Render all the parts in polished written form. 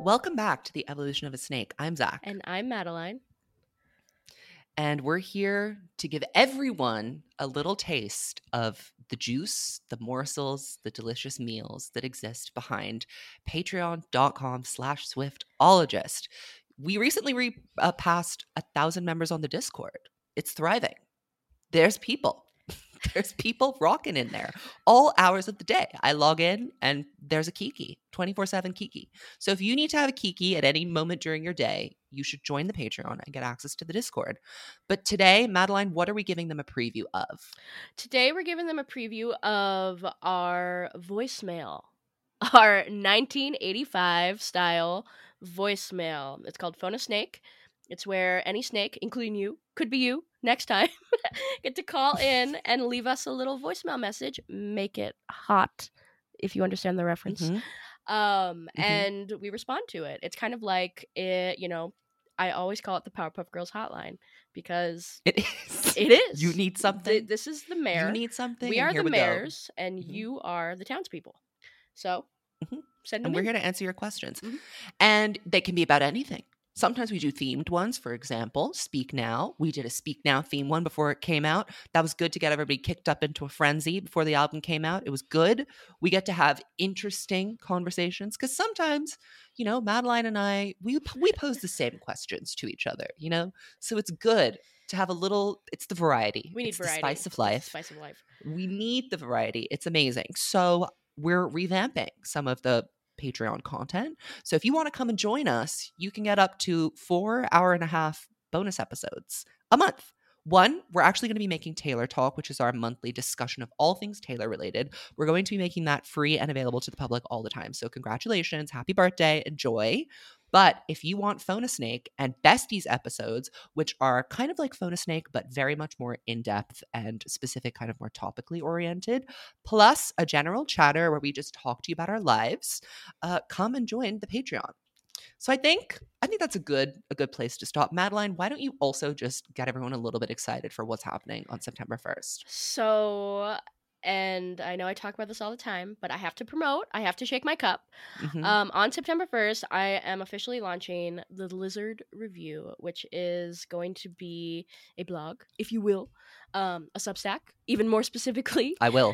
Welcome back to the Evolution of a Snake. I'm Zach. And I'm Madeline. And we're here to give everyone a little taste of the juice, the morsels, the delicious meals that exist behind patreon.com/Swiftologist. We recently passed 1,000 members on the Discord. It's thriving. There's people. There's people rocking in there all hours of the day. I log in and there's a Kiki, 24/7 Kiki. So if you need to have a Kiki at any moment during your day, you should join the Patreon and get access to the Discord. But today, Madeline, what are we giving them a preview of? Today we're giving them a preview of our voicemail, our 1985 style voicemail. It's called Phone a Snake. It's where any snake, including you, could be you next time, get to call in and leave us a little voicemail message. Make it hot, if you understand the reference. And we respond to it. It's kind of like I always call it the Powerpuff Girls hotline because it is. It is. You need something. This is the mayor. You need something. We are the mayors, go. and you are the townspeople. So send them and we're in. here to answer your questions. And they can be about anything. Sometimes we do themed ones. For example, Speak Now. We did a Speak Now theme one before it came out. That was good to get everybody kicked up into a frenzy before the album came out. It was good. We get to have interesting conversations because sometimes, Madeline and I, we pose the same questions to each other, So it's good to have a little, it's the variety. We need variety. The spice of life. Spice of life. We need the variety. It's amazing. So we're revamping some of the Patreon content. So if you want to come and join us, you can get up to 4 hour-and-a-half bonus episodes a month. One, we're actually going to be making Taylor Talk, which is our monthly discussion of all things Taylor related. We're going to be making that free and available to the public all the time. So congratulations, happy birthday, enjoy. But if you want Phone a Snake and Besties episodes, which are kind of like Phone a Snake, but very much more in-depth and specific, kind of more topically oriented, plus a general chatter where we just talk to you about our lives, come and join the Patreon. So I think that's a good place to stop. Madeline, why don't you also just get everyone a little bit excited for what's happening on September 1st? So, and I know I talk about this all the time, but I have to promote. I have to shake my cup. On September 1st, I am officially launching the Lizard Review, which is going to be a blog, if you will, a Substack, even more specifically. I will.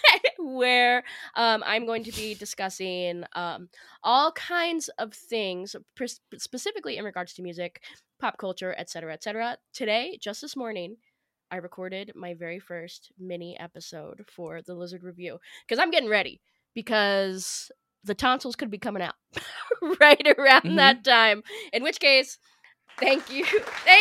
Where I'm going to be discussing all kinds of things, specifically in regards to music, pop culture, etc., etc. Today, just this morning, I recorded my very first mini episode for the Lizard Review because I'm getting ready because the tonsils could be coming out right around that time. In which case, thank you.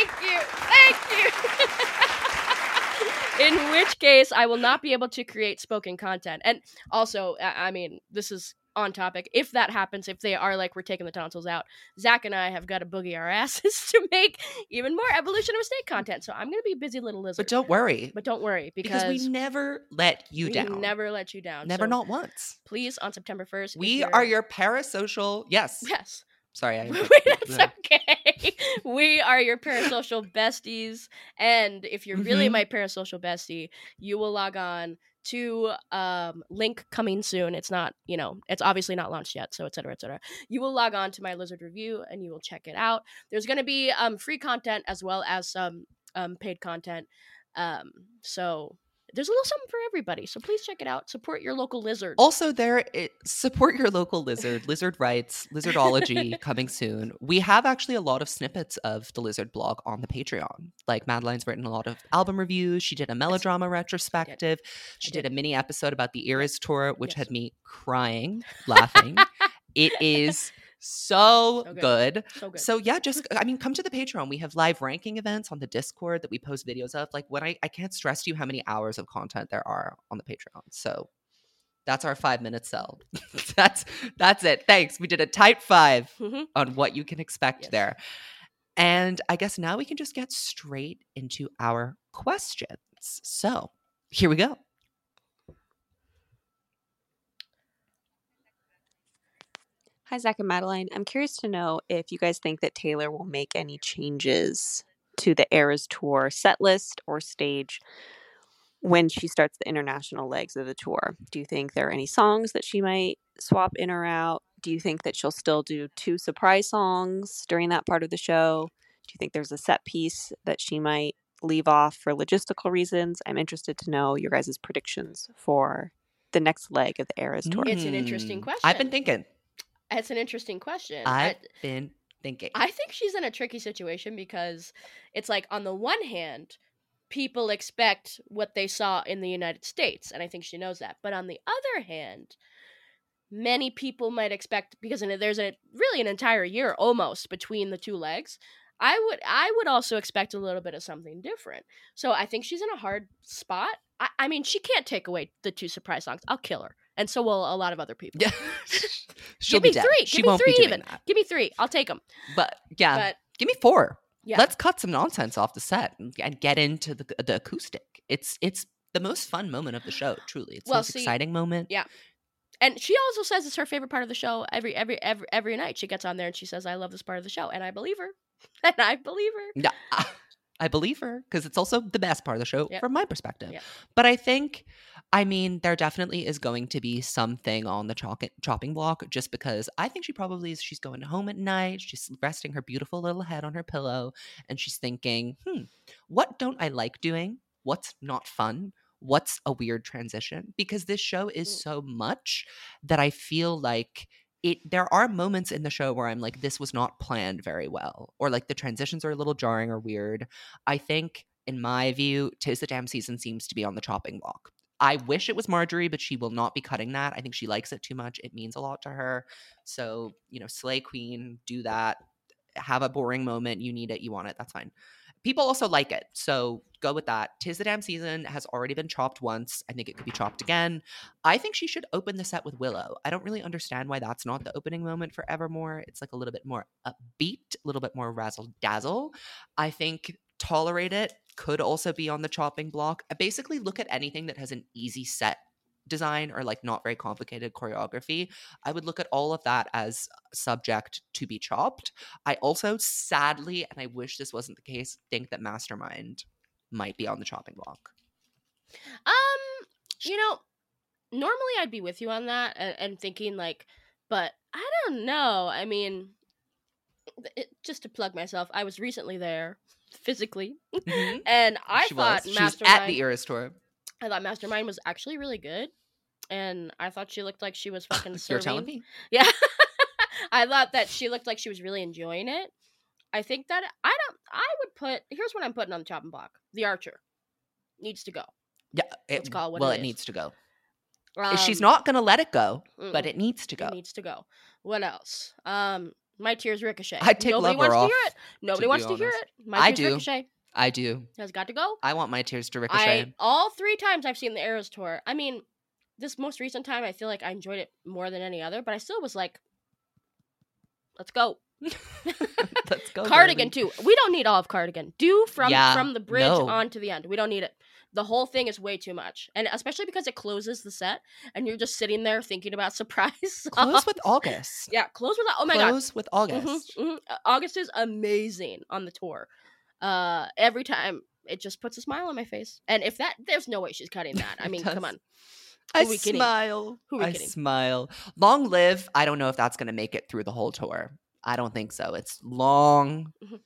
In which case, I will not be able to create spoken content. And also, I mean, this is on topic. If that happens, if they are like, we're taking the tonsils out, Zach and I have got to boogie our asses to make even more Evolution of a Snake content. So I'm going to be a busy little lizard. But don't worry. Because we never let you down. We never let you down. Never, so not once. Please, on September 1st. We are your parasocial. Yes. Sorry. That's okay. We are your parasocial besties. And if you're really my parasocial bestie, you will log on to link coming soon. It's not, it's obviously not launched yet, so et cetera, et cetera. You will log on to my Lizard Review and you will check it out. There's going to be free content as well as some paid content. So there's a little something for everybody. So please check it out. Support your local lizard. Also, support your local lizard. Lizard Rights, Lizardology coming soon. We have actually a lot of snippets of the Lizard blog on the Patreon. Like Madeline's written a lot of album reviews. She did a melodrama retrospective. She did a mini episode about the Eras tour, which had me crying, laughing. It is so good. So yeah, come to the Patreon. We have live ranking events on the Discord that we post videos of. Like when I can't stress to you how many hours of content there are on the Patreon. So that's our 5-minute sell. that's it. Thanks. We did a tight 5 on what you can expect there. And I guess now we can just get straight into our questions. So here we go. Hi, Zach and Madeline. I'm curious to know if you guys think that Taylor will make any changes to the Eras Tour set list or stage when she starts the international legs of the tour. Do you think there are any songs that she might swap in or out? Do you think that she'll still do 2 surprise songs during that part of the show? Do you think there's a set piece that she might leave off for logistical reasons? I'm interested to know your guys' predictions for the next leg of the Eras tour. It's an interesting question. I've been thinking. It's an interesting question. I've been thinking. I think she's in a tricky situation because it's like, on the one hand, people expect what they saw in the United States, and I think she knows that. But on the other hand, many people might expect, because there's really an entire year almost between the 2 legs, I would also expect a little bit of something different. So I think she's in a hard spot. I mean, she can't take away the 2 surprise songs. I'll kill her, and so will a lot of other people. Yeah. She'll Give me be dead. 3. She Give me won't 3 be doing even. that. Give me 3. I'll take them. But yeah, But give me 4. yeah, Let's cut some nonsense off the set and get into the acoustic. It's the most fun moment of the show. Truly, it's the most exciting moment. Yeah. And she also says it's her favorite part of the show. Every night she gets on there and she says, "I love this part of the show," and I believe her. And I believe her. Yeah, I believe her because it's also the best part of the show Yep. from my perspective. Yep. But I think, I mean, there definitely is going to be something on the chopping block just because I think she's going home at night. She's resting her beautiful little head on her pillow and she's thinking, what don't I like doing? What's not fun? What's a weird transition? Because this show is so much that I feel like there are moments in the show where I'm like, this was not planned very well, or like the transitions are a little jarring or weird. I think, in my view, 'Tis the Damn Season seems to be on the chopping block. I wish it was Marjorie, but she will not be cutting that. I think she likes it too much. It means a lot to her. So, slay queen, do that. Have a boring moment. You need it. You want it. That's fine. People also like it, so go with that. 'Tis the Damn Season has already been chopped once. I think it could be chopped again. I think she should open the set with Willow. I don't really understand why that's not the opening moment for Evermore. It's like a little bit more upbeat, a little bit more razzle-dazzle. I think Tolerate It could also be on the chopping block. I basically look at anything that has an easy set design or like not very complicated choreography. I would look at all of that as subject to be chopped. I also sadly, and I wish this wasn't the case, think that Mastermind might be on the chopping block. Normally I'd be with you on that and thinking like, but I don't know. I mean, just to plug myself, I was recently there physically, and I thought she was at the Eras tour. I thought Mastermind was actually really good, and I thought she looked like she was fucking serving. You're telling me? Yeah. I thought that she looked like she was really enjoying it. I think that here's what I'm putting on the chopping block. The Archer needs to go. Yeah. Let's call it what it is. Needs to go. Um, She's not going to let it go, but it needs to go. It needs to go. What else? My Tears Ricochet. I'd take Nobody Lover wants off, to hear it. Nobody wants to hear honest. it. My I Tears do. Ricochet I do. has got to go. I want My Tears to ricochet. All 3 times I've seen the Eras tour. I mean, this most recent time, I feel like I enjoyed it more than any other, but I still was like, let's go. Let's go. Cardigan girly. too. We don't need all of Cardigan. Do from the bridge no. on to the end. We don't need it. The whole thing is way too much, and especially because it closes the set, and you're just sitting there thinking about surprise songs. Close with August. Yeah, close with oh my god. Close with August. August is amazing on the tour. Every time it just puts a smile on my face, and if there's no way she's cutting that. I mean, come on. I Who we kidding? smile. Who we I kidding? smile. Long Live. I don't know if that's going to make it through the whole tour. I don't think so. It's long. Mhm.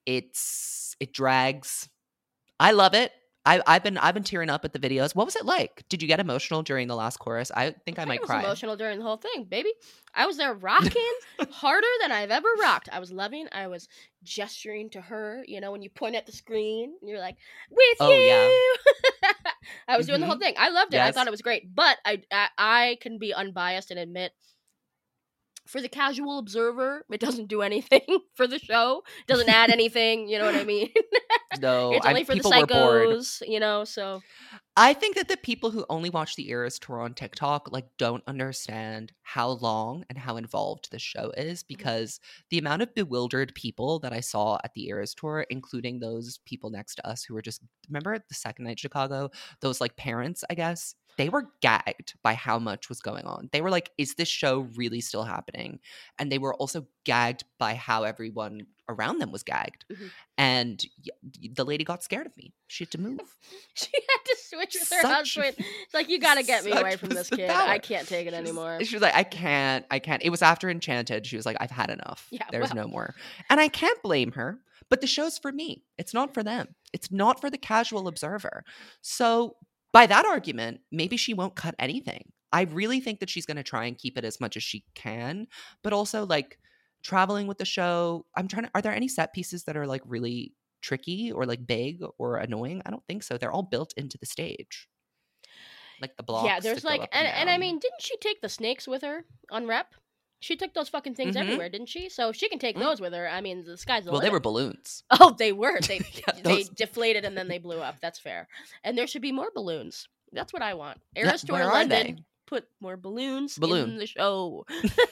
It drags. I love it. I've been tearing up at the videos. What was it like? Did you get emotional during the last chorus? I think I might was cry. Emotional during the whole thing, baby. I was there rocking harder than I've ever rocked. I was loving. I was gesturing to her. When you point at the screen, and you're like, "With Oh, you." yeah. I was doing the whole thing. I loved it. I Yes. thought it was great. But I can be unbiased and admit, for the casual observer, it doesn't do anything for the show. It doesn't add anything. You know what I mean? No, It's only for the people were bored. psychos, so. I think that the people who only watch the Eras tour on TikTok don't understand how long and how involved this show is, because the amount of bewildered people that I saw at the Eras tour, including those people next to us who were just, remember the second night in Chicago, those parents, I guess, they were gagged by how much was going on. They were like, is this show really still happening? And they were also gagged by how everyone around them was gagged. Mhm. And the lady got scared of me. She had to move. She had to switch with her Such- husband. It's like, you gotta get me away such from was this the kid. power. I can't take it anymore. She was like, I can't. It was after Enchanted. She was like, I've had enough. Yeah, There's well. no more. And I can't blame her, but the show's for me. It's not for them. It's not for the casual observer. So by that argument, maybe she won't cut anything. I really think that she's going to try and keep it as much as she can, but also like traveling with the show. Are there any set pieces that are like really tricky or like big or annoying? I don't think so. They're all built into the stage. Like the blocks. Yeah, there's that go like, up and I down. mean, didn't she take the snakes with her on Rep? She took those fucking things everywhere, didn't she? So if she can take those with her, I mean, the sky's the Well, limit. they were balloons. Oh, they were. They Yeah, they those- deflated and then they blew up. That's fair. And there should be more balloons. That's what I want. Yeah, Eras Tour where are London, they? put more balloons Balloon. in the show.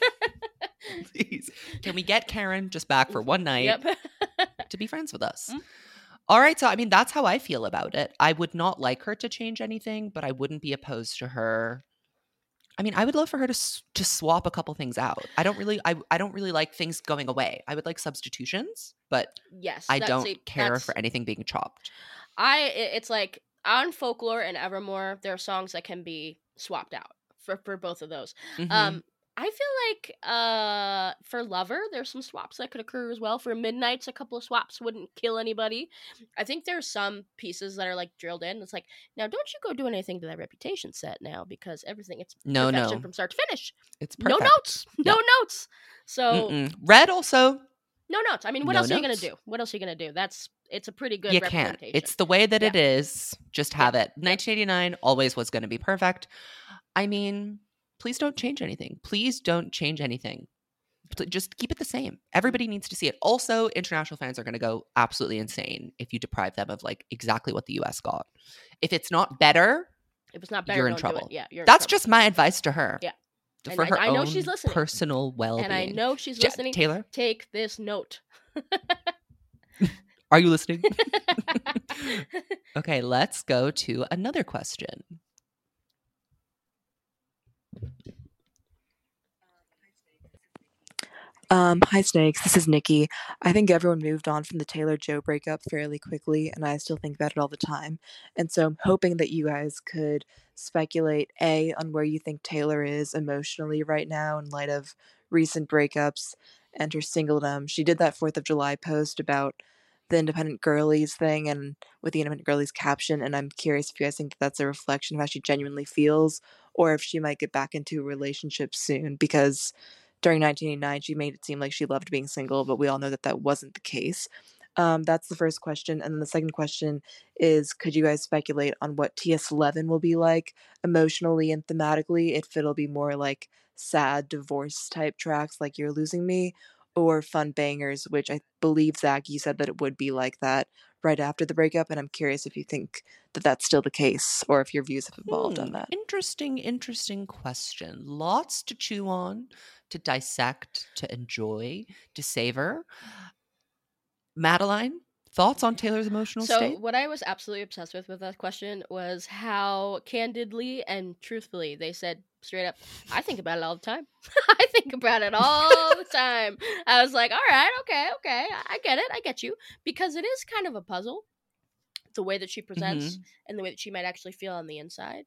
Please. Can we get Karen just back for one night Yep. to be friends with us? Mm. All right. So, I mean, that's how I feel about it. I would not like her to change anything, but I wouldn't be opposed to her. I mean, I would love for her to swap a couple things out. I don't really like things going away. I would like substitutions, but Yes. I don't care that's- for anything being chopped. It's like on Folklore and Evermore, there are songs that can be swapped out for both of those. Mhm. I feel like for Lover, there's some swaps that could occur as well. For Midnights, a couple of swaps wouldn't kill anybody. I think there's some pieces that are like drilled in. It's like, now don't you go do anything to that Reputation set now, because everything, it's No, perfection no. from start to finish. It's perfect. No notes. No notes. So Mm-mm. Red also, no notes. I mean, what No else are you gonna notes. do? What else are you gonna do? It's a pretty good you can't. representation. It's the way that Yeah. it is. Just have it. 1989 always was going to be perfect. I mean, please don't change anything. Please don't change anything. Just keep it the same. Everybody needs to see it. Also, international fans are going to go absolutely insane if you deprive them of like exactly what the US got. If it's not better, If it's not better, you're in don't do it. trouble. Yeah, you're in that's trouble. just my advice to her. Yeah. For And her I know own she's listening. personal well-being. And I know she's listening. Taylor, Take this note. are you listening? Okay, let's go to another question. Hi Snakes, this is Nikki. I think everyone moved on from the Taylor-Joe breakup fairly quickly, and I still think about it all the time. And so I'm hoping that you guys could speculate, A, on where you think Taylor is emotionally right now in light of recent breakups and her singledom. She did that 4th of July post about the Independent Girlies thing and with the Independent Girlies caption, and I'm curious if you guys think that that's a reflection of how she genuinely feels, or if she might get back into a relationship soon, because during 1989, she made it seem like she loved being single, but we all know that that wasn't the case. That's the first question. And then the second question is, could you guys speculate on what TS11 will be like emotionally and thematically? If it'll be more like sad divorce type tracks like You're Losing Me, or fun bangers, which I believe, Zach, you said that it would be like that right after the breakup. And I'm curious if you think that that's still the case, or if your views have evolved on that. Interesting question. Lots to chew on, to dissect, to enjoy, to savor. Madeline, thoughts on Taylor's emotional So state? what I was absolutely obsessed with that question was how candidly and truthfully they said straight up, I think about it all the time. I think about it all the time. I was like, all right, okay, I get it, I get you. Because it is kind of a puzzle, the way that she presents and the way that she might actually feel on the inside.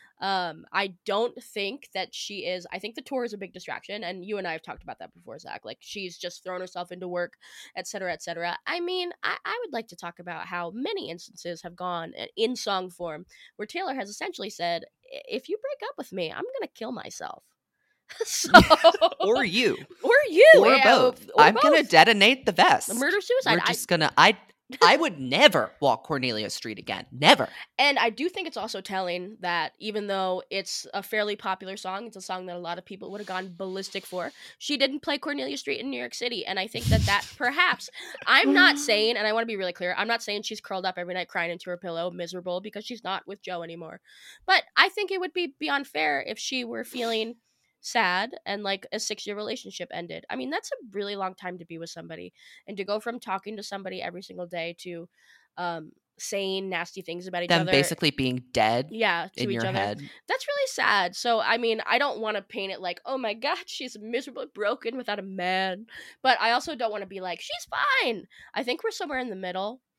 I don't think that she is. I think the tour is a big distraction, and you and I have talked about that before, Zach. Like, she's just thrown herself into work, etc., etc. I mean, I would like to talk about how many instances have gone in song form where Taylor has essentially said, if you break up with me, I'm gonna kill myself. So, Or you. or you, Or yeah, both. or I'm going to both. detonate the vest. The murder suicide. We're just going to... I would never walk Cornelia Street again. Never. And I do think it's also telling that even though it's a fairly popular song, it's a song that a lot of people would have gone ballistic for, she didn't play Cornelia Street in New York City. And I think that perhaps, I'm not saying, and I want to be really clear, I'm not saying she's curled up every night crying into her pillow, miserable, because she's not with Joe anymore. But I think it would be beyond fair if she were feeling sad and like a 6-year relationship ended. I mean, that's a really long time to be with somebody, and to go from talking to somebody every single day to saying nasty things about each Them other, basically being dead yeah, to in each your other. head. That's really sad. So I mean, I don't want to paint it like, oh my god, she's miserably broken without a man, but I also don't want to be like, she's fine. I think we're somewhere in the middle.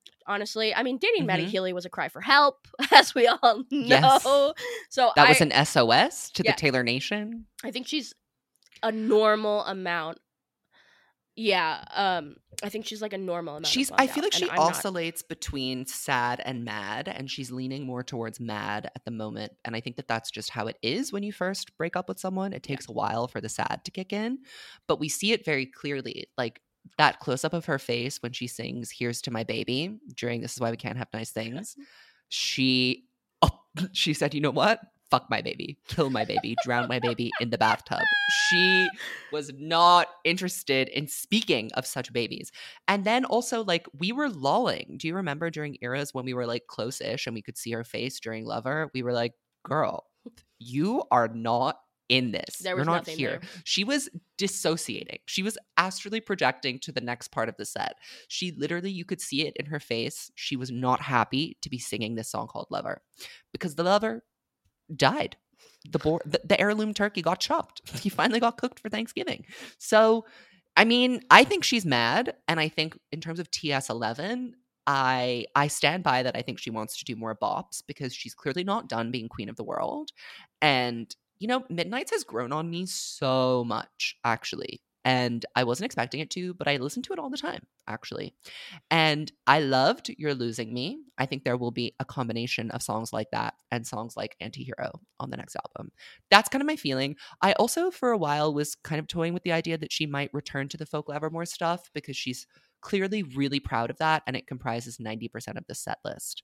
Honestly, I mean, dating Maddie Mhm. Healy was a cry for help, as we all know. Yes. So That was an SOS to the Yeah. Taylor Nation. I think she's a normal amount. Yeah, I think she's like a normal amount. She's. Of I bummed feel out, like and she I'm not. oscillates between sad and mad, and she's leaning more towards mad at the moment. And I think that that's just how it is when you first break up with someone. It takes a while for the sad to kick in, but we see it very clearly. Like that close up of her face when she sings "Here's to My Baby" during "This Is Why We Can't Have Nice Things." She said, "You know what? Fuck my baby, kill my baby, drown my baby in the bathtub." She was not interested in speaking of such babies. And then also, like, we were lolling. Do you remember during eras when we were like close-ish and we could see her face during Lover? We were like, girl, you are not in this. There You're was not nothing here. there. She was dissociating. She was astrally projecting to the next part of the set. She literally, you could see it in her face. She was not happy to be singing this song called Lover because the lover died. The heirloom turkey got chopped. He finally got cooked for Thanksgiving. So, I mean, I think she's mad, and I think in terms of TS11, I stand by that. I think she wants to do more bops because she's clearly not done being queen of the world. And you know, Midnight's has grown on me so much, actually. And I wasn't expecting it to, but I listen to it all the time, actually. And I loved You're Losing Me. I think there will be a combination of songs like that and songs like Antihero on the next album. That's kind of my feeling. I also, for a while, was kind of toying with the idea that she might return to the Folk Evermore stuff because she's clearly really proud of that and it comprises 90% of the set list.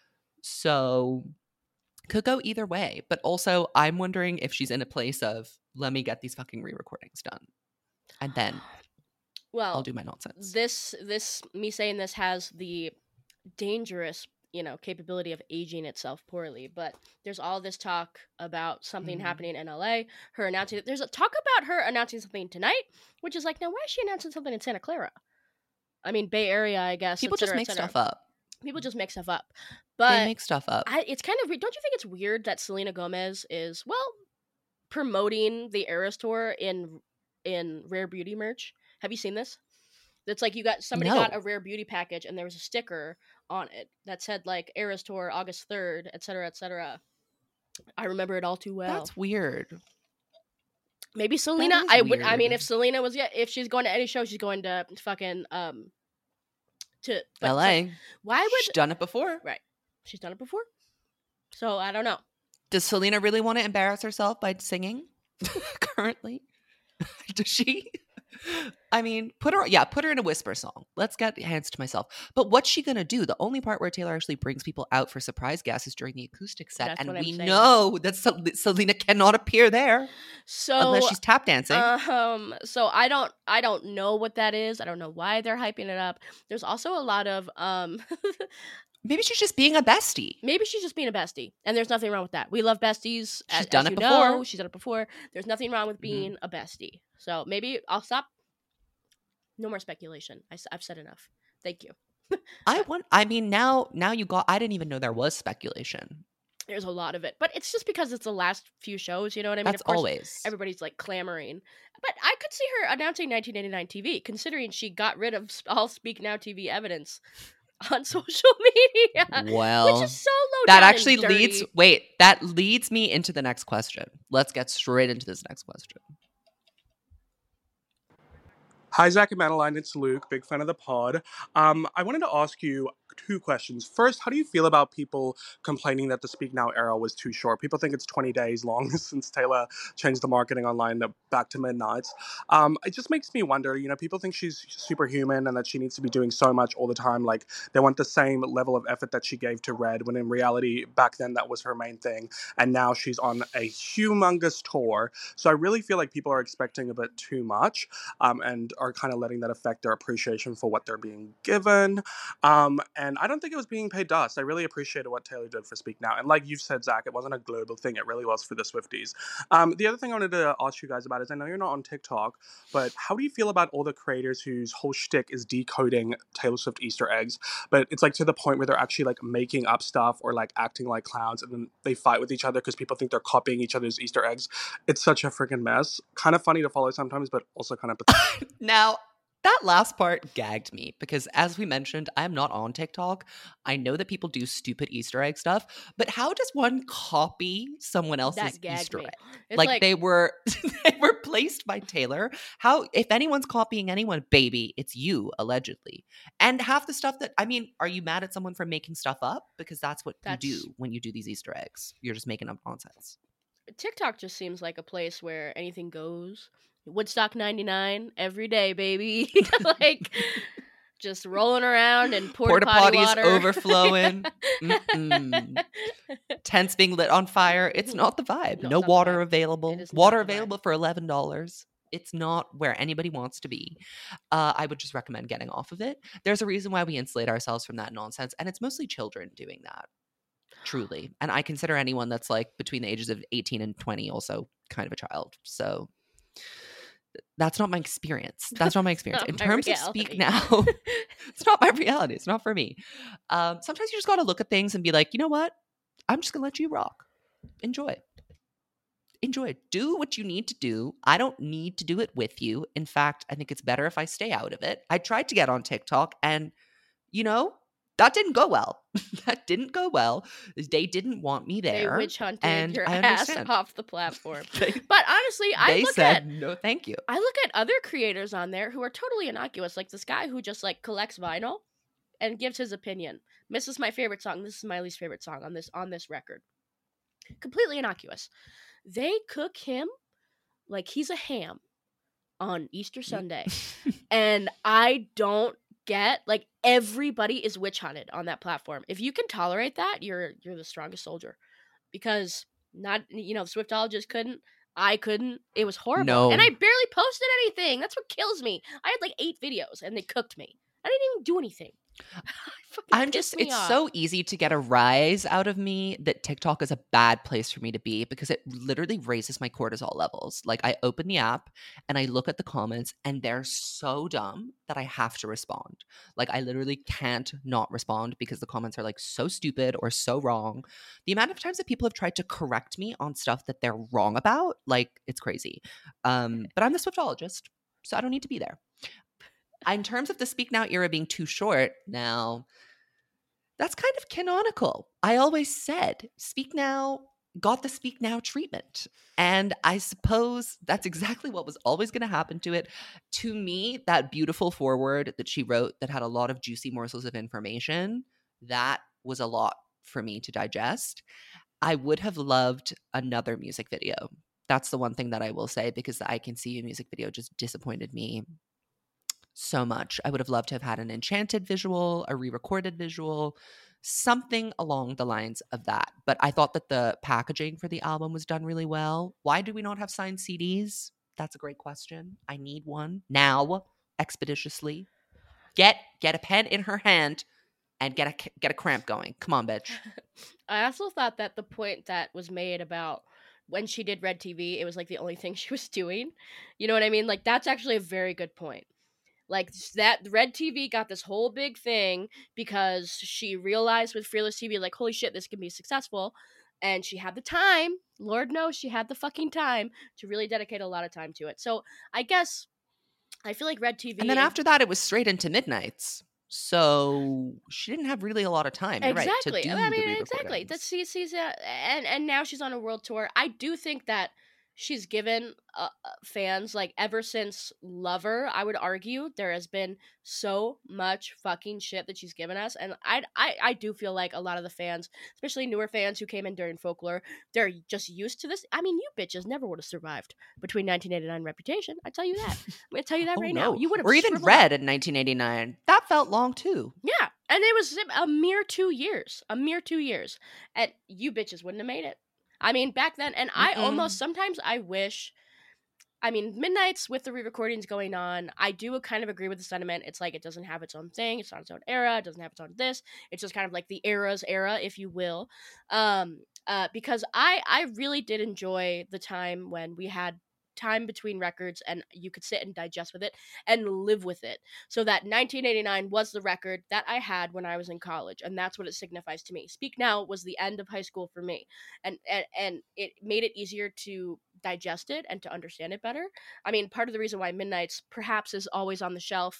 So could go either way. But also, I'm wondering if she's in a place of, let me get these fucking re-recordings done. And then Well, I'll do my nonsense. This me saying this has the dangerous, capability of aging itself poorly. But there's all this talk about something happening in LA. Her announcing there's a talk about her announcing something tonight, which is like, now why is she announcing something in Santa Clara? I mean, Bay Area, I guess. People just make stuff up. People just make stuff up. But they make stuff up. It's kind of, don't you think it's weird that Selena Gomez is, promoting the Eras Tour in Rare Beauty merch? Have you seen this? It's like somebody got a Rare Beauty package and there was a sticker on it that said like Eras Tour August 3rd, etc., etc. I remember it all too well. That's weird. Maybe Selena. I mean, if Selena was, if she's going to any show, she's going to fucking to LA. Why would she's done it before? Right, she's done it before. So I don't know. Does Selena really want to embarrass herself by singing currently? Does she? I mean, put her in a whisper song. Let's get Hands to Myself. But what's she gonna do? The only part where Taylor actually brings people out for surprise guests is during the acoustic set, That's and what we I'm saying. know that Selena cannot appear there unless she's tap dancing. So I don't know what that is. I don't know why they're hyping it up. There's also a lot of Maybe she's just being a bestie. And there's nothing wrong with that. We love besties. She's done it before. She's done it before. There's nothing wrong with being a bestie. So maybe I'll stop. No more speculation. I've said enough. Thank you. Now you got. I didn't even know there was speculation. There's a lot of it, but it's just because it's the last few shows. You know what I mean? That's of course, always. Everybody's like clamoring, but I could see her announcing 1989 TV, considering she got rid of all Speak Now TV evidence on social media. Well, which is so low that down actually and dirty. that leads me into the next question. Let's get straight into this next question. Hi, Zach and Madeline. It's Luke, big fan of the pod. I wanted to ask you two questions. First, how do you feel about people complaining that the Speak Now era was too short? People think it's 20 days long since Taylor changed the marketing online back to Midnights. It just makes me wonder, people think she's superhuman and that she needs to be doing so much all the time. Like, they want the same level of effort that she gave to Red, when in reality, back then that was her main thing. And now she's on a humongous tour. So I really feel like people are expecting a bit too much and are kind of letting that affect their appreciation for what they're being given. And I don't think it was being paid dust. I really appreciated what Taylor did for Speak Now. And like you've said, Zach, it wasn't a global thing. It really was for the Swifties. The other thing I wanted to ask you guys about is, I know you're not on TikTok, but how do you feel about all the creators whose whole shtick is decoding Taylor Swift Easter eggs? But it's like to the point where they're actually like making up stuff or like acting like clowns, and then they fight with each other because people think they're copying each other's Easter eggs. It's such a freaking mess. Kind of funny to follow sometimes, but also kind of pathetic. Now, That last part gagged me because, as we mentioned, I'm not on TikTok. I know that people do stupid Easter egg stuff, but how does one copy someone else's That gagged Easter me. egg? It's Like like they were they were placed by Taylor. How, if anyone's copying anyone, baby, it's you, allegedly. And half the stuff that, I mean, are you mad at someone for making stuff up? Because that's what you That's- do when you do these Easter eggs. You're just making up nonsense. TikTok just seems like a place where anything goes. Woodstock 99 every day, baby. Like just rolling around and porta potty Potties water overflowing. Tents being lit on fire. It's not the vibe. No, No it's not the water vibe. available. It is not Water the vibe. available for $11. It's not where anybody wants to be. I would just recommend getting off of it. There's a reason why we insulate ourselves from that nonsense, and it's mostly children doing that. Truly. And I consider anyone that's like between the ages of 18 and 20 also kind of a child. So that's not my experience. That's not my experience. not In my terms of Speak reality. Now, it's not my reality. It's not for me. Sometimes you just got to look at things and be like, you know what? I'm just going to let you rock. Enjoy. Enjoy. Do what you need to do. I don't need to do it with you. In fact, I think it's better if I stay out of it. I tried to get on TikTok and, you know, that didn't go well. That didn't go well. They didn't want me there. They witch hunted and your I ass understand. off the platform. They, But honestly, they said, no, thank you. I look at other creators on there who are totally innocuous, like this guy who just like collects vinyl and gives his opinion. This is my favorite song. This is my least favorite song on this record. Completely innocuous. They cook him like he's a ham on Easter Sunday. And I don't get, like, everybody is witch hunted on that platform. If you can tolerate that, you're the strongest soldier. Because not, you know, the Swiftologist couldn't. I couldn't. It was horrible. No. And I barely posted anything. That's what kills me. I had like 8 videos and they cooked me. I didn't even do anything. I'm just, it's so easy to get a rise out of me that TikTok is a bad place for me to be because it literally raises my cortisol levels. Like I open the app and I look at the comments and they're so dumb that I have to respond. Like I literally can't not respond because the comments are like so stupid or so wrong. The amount of times that people have tried to correct me on stuff that they're wrong about, like it's crazy. But I'm the Swiftologist, so I don't need to be there. In terms of the Speak Now era being too short, now that's kind of canonical. I always said Speak Now got the Speak Now treatment. And I suppose that's exactly what was always going to happen to it. To me, that beautiful foreword that she wrote that had a lot of juicy morsels of information, that was a lot for me to digest. I would have loved another music video. That's the one thing that I will say because the I Can See You music video just disappointed me so much. I would have loved to have had an enchanted visual, a re-recorded visual, something along the lines of that. But I thought that the packaging for the album was done really well. Why do we not have signed CDs? That's a great question. I need one now, expeditiously. Get a pen in her hand and get a cramp going. Come on, bitch. I also thought that the point that was made about when she did Red TV, it was like the only thing she was doing. You know what I mean? Like that's actually a very good point. Like that Red TV got this whole big thing because she realized with Fearless TV, like, holy shit, this can be successful. And she had the time, Lord knows she had the fucking time to really dedicate a lot of time to it. So I guess I feel like Red TV. And then after that, it was straight into Midnights. So she didn't have really a lot of time. You're Exactly. Right, to do I mean, the exactly. re-recordings. That's she's and now she's on a world tour. I do think that she's given fans, like, ever since Lover, I would argue there has been so much fucking shit that she's given us, and I do feel like a lot of the fans, especially newer fans who came in during Folklore, they're just used to this. I mean, you bitches never would have survived between 1989 and Reputation. I tell you that. I'm gonna tell you that right now. You would have, or even Red in 1989. That felt long too. Yeah, and it was a mere 2 years, and you bitches wouldn't have made it. I mean, back then, and I almost, sometimes I wish, I mean, Midnights with the re-recordings going on, I do kind of agree with the sentiment. It's like it doesn't have its own thing. It's not its own era. It doesn't have its own this. It's just kind of like the era's era, if you will. Because I really did enjoy the time when we had time between records and you could sit and digest with it and live with it. So that 1989 was the record that I had when I was in college, and that's what it signifies to me. Speak Now was the end of high school for me, and it made it easier to digest it and to understand it better. I mean, part of the reason why Midnight's perhaps is always on the shelf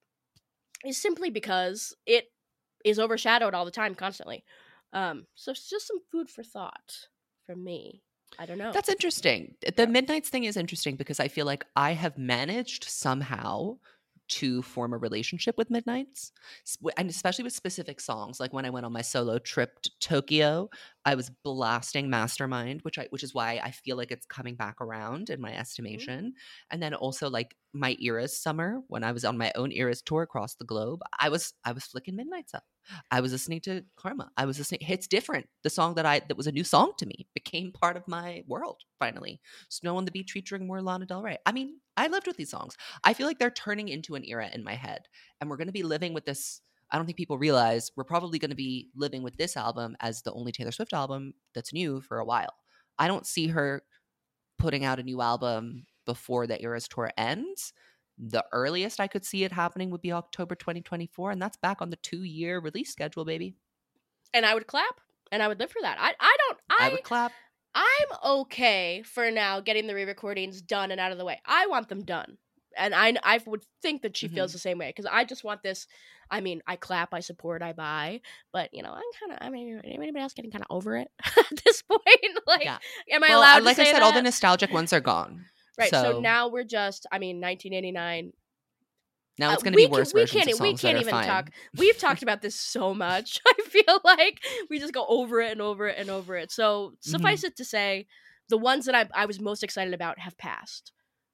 is simply because it is overshadowed all the time, constantly. So it's just some food for thought from me. I don't know. That's interesting. The Midnights thing is interesting because I feel like I have managed somehow to form a relationship with Midnights, and especially with specific songs. Like when I went on my solo trip to Tokyo, I was blasting Mastermind, which is why I feel like it's coming back around in my estimation. And then also like my Eras summer, when I was on my own Eras tour across the globe, I was flicking Midnights up. I was listening to Karma. I was listening. It's different. The song that was a new song to me became part of my world. Finally, Snow on the Beach featuring more Lana Del Rey. I mean, I lived with these songs. I feel like they're turning into an era in my head, and we're going to be living with this. I don't think people realize we're probably going to be living with this album as the only Taylor Swift album that's new for a while. I don't see her putting out a new album before the Eras tour ends. The earliest I could see it happening would be October 2024, and that's back on the 2-year release schedule, baby. And I would clap, and I would live for that. I would clap. I'm okay for now getting the re-recordings done and out of the way. I want them done. And I would think that she feels the same way, because I just want this. I mean, I clap, I support, I buy, but anybody else getting kind of over it at this point? Like, am I allowed to like say I said, that? all the nostalgic ones are gone. Right. So now we're just, 1989. Now it's going to be worse versions of songs we can't that are even fine. talk. We've talked about this so much. I feel like we just go over it and over it and over it. So suffice it to say, the ones that I was most excited about have passed.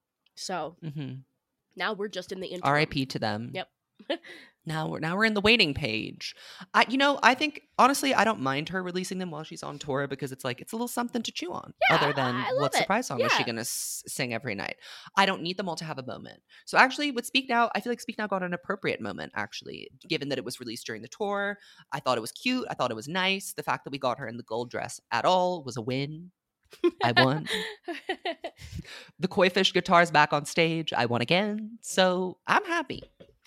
So now we're just in the interim. R.I.P. to them. Yep. Now we're in the waiting page. I think honestly I don't mind her releasing them while she's on tour, because it's like it's a little something to chew on. Yeah, other than I love what it. surprise song is she gonna sing every night. I don't need them all to have a moment. So actually with Speak Now, I feel like Speak Now got an appropriate moment, actually, given that it was released during the tour. I thought it was cute. I thought it was nice. The fact that we got her in the gold dress at all was a win. I won. The Koi Fish guitar's back on stage. I won again. So I'm happy.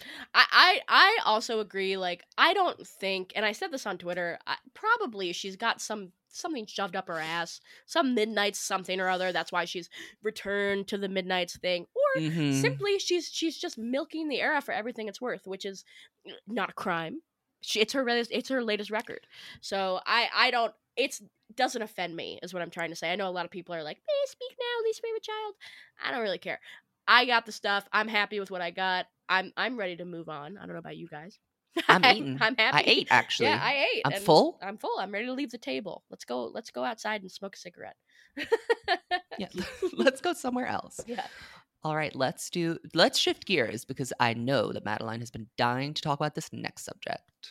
I also agree. Like, I don't think, and I said this on Twitter, probably she's got something shoved up her ass, some Midnights something or other. That's why she's returned to the Midnights thing, or simply she's just milking the era for everything it's worth, which is not a crime. It's her latest record. So I don't. It doesn't offend me, is what I'm trying to say. I know a lot of people are like, Speak Now, least favorite child. I don't really care. I got the stuff. I'm happy with what I got. I'm ready to move on. I don't know about you guys. I'm eating. I'm happy. I ate, actually. Yeah, I ate. I'm full. I'm full. I'm ready to leave the table. Let's go outside and smoke a cigarette. Yeah. Let's go somewhere else. Yeah. All right, let's shift gears, because I know that Madeline has been dying to talk about this next subject.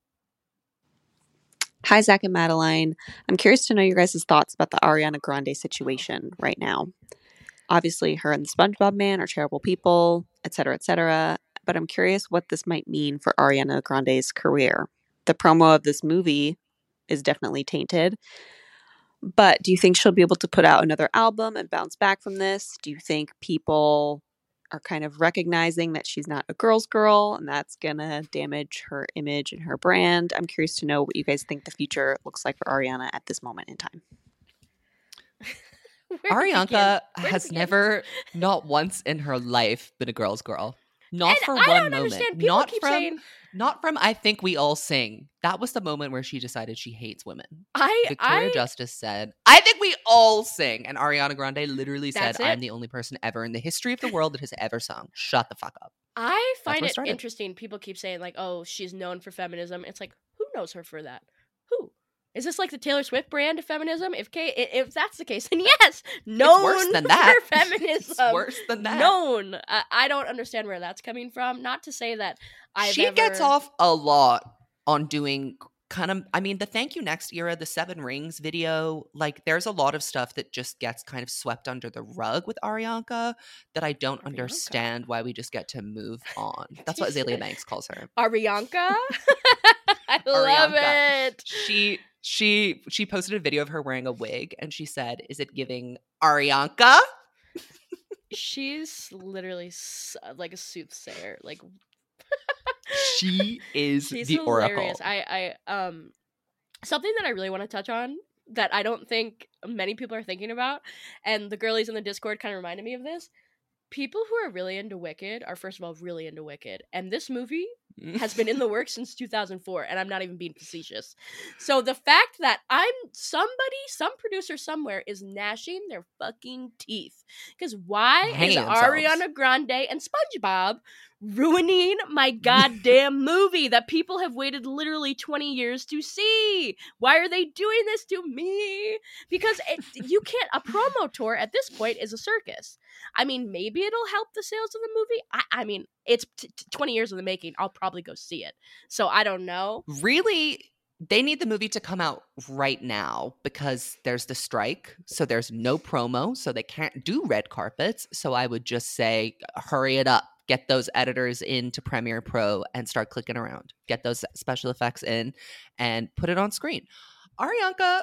Hi, Zach and Madeline. I'm curious to know your guys' thoughts about the Ariana Grande situation right now. Obviously, her and the SpongeBob Man are terrible people, etc., etc. But I'm curious what this might mean for Ariana Grande's career. The promo of this movie is definitely tainted. But do you think she'll be able to put out another album and bounce back from this? Do you think people are kind of recognizing that she's not a girl's girl, and that's going to damage her image and her brand? I'm curious to know what you guys think the future looks like for Ariana at this moment in time. Ariana has never, not once in her life, been a girl's girl. Not and for I one don't moment. Understand. People not keep from saying, not from I Think We All Sing. That was the moment where she decided she hates women. Victoria Justice said, I think we all sing. And Ariana Grande literally said, I'm the only person ever in the history of the world that has ever sung. Shut the fuck up. I find it interesting. People keep saying, like, oh, she's known for feminism. It's like, who knows her for that? Who? Is this like the Taylor Swift brand of feminism? If that's the case, then yes, known it's worse than that. For feminism. It's worse than that. Known. I don't understand where that's coming from. Not to say that She gets off a lot on doing the Thank You Next era, the 7 Rings video. Like, there's a lot of stuff that just gets kind of swept under the rug with Ariana that I don't understand why we just get to move on. That's what Azalea Banks calls her. Ariana? I love it. She posted a video of her wearing a wig, and she said, "Is it giving Ariana?" She's literally like a soothsayer. Like, she is she's the hilarious. oracle. I something that I really want to touch on that I don't think many people are thinking about, and the girlies in the Discord kind of reminded me of this. People who are really into Wicked are, first of all, really into Wicked, and this movie has been in the works since 2004, and I'm not even being facetious. So the fact that some producer somewhere is gnashing their fucking teeth, because why Hanging is themselves. Ariana Grande and SpongeBob ruining my goddamn movie that people have waited literally 20 years to see? Why are they doing this to me? Because you can't, a promo tour at this point is a circus. I mean, maybe it'll help the sales of the movie. I mean, it's 20 years in the making. I'll probably go see it. So I don't know. Really, they need the movie to come out right now because there's the strike. So there's no promo. So they can't do red carpets. So I would just say, hurry it up. Get those editors into Premiere Pro and start clicking around. Get those special effects in and put it on screen. Arianka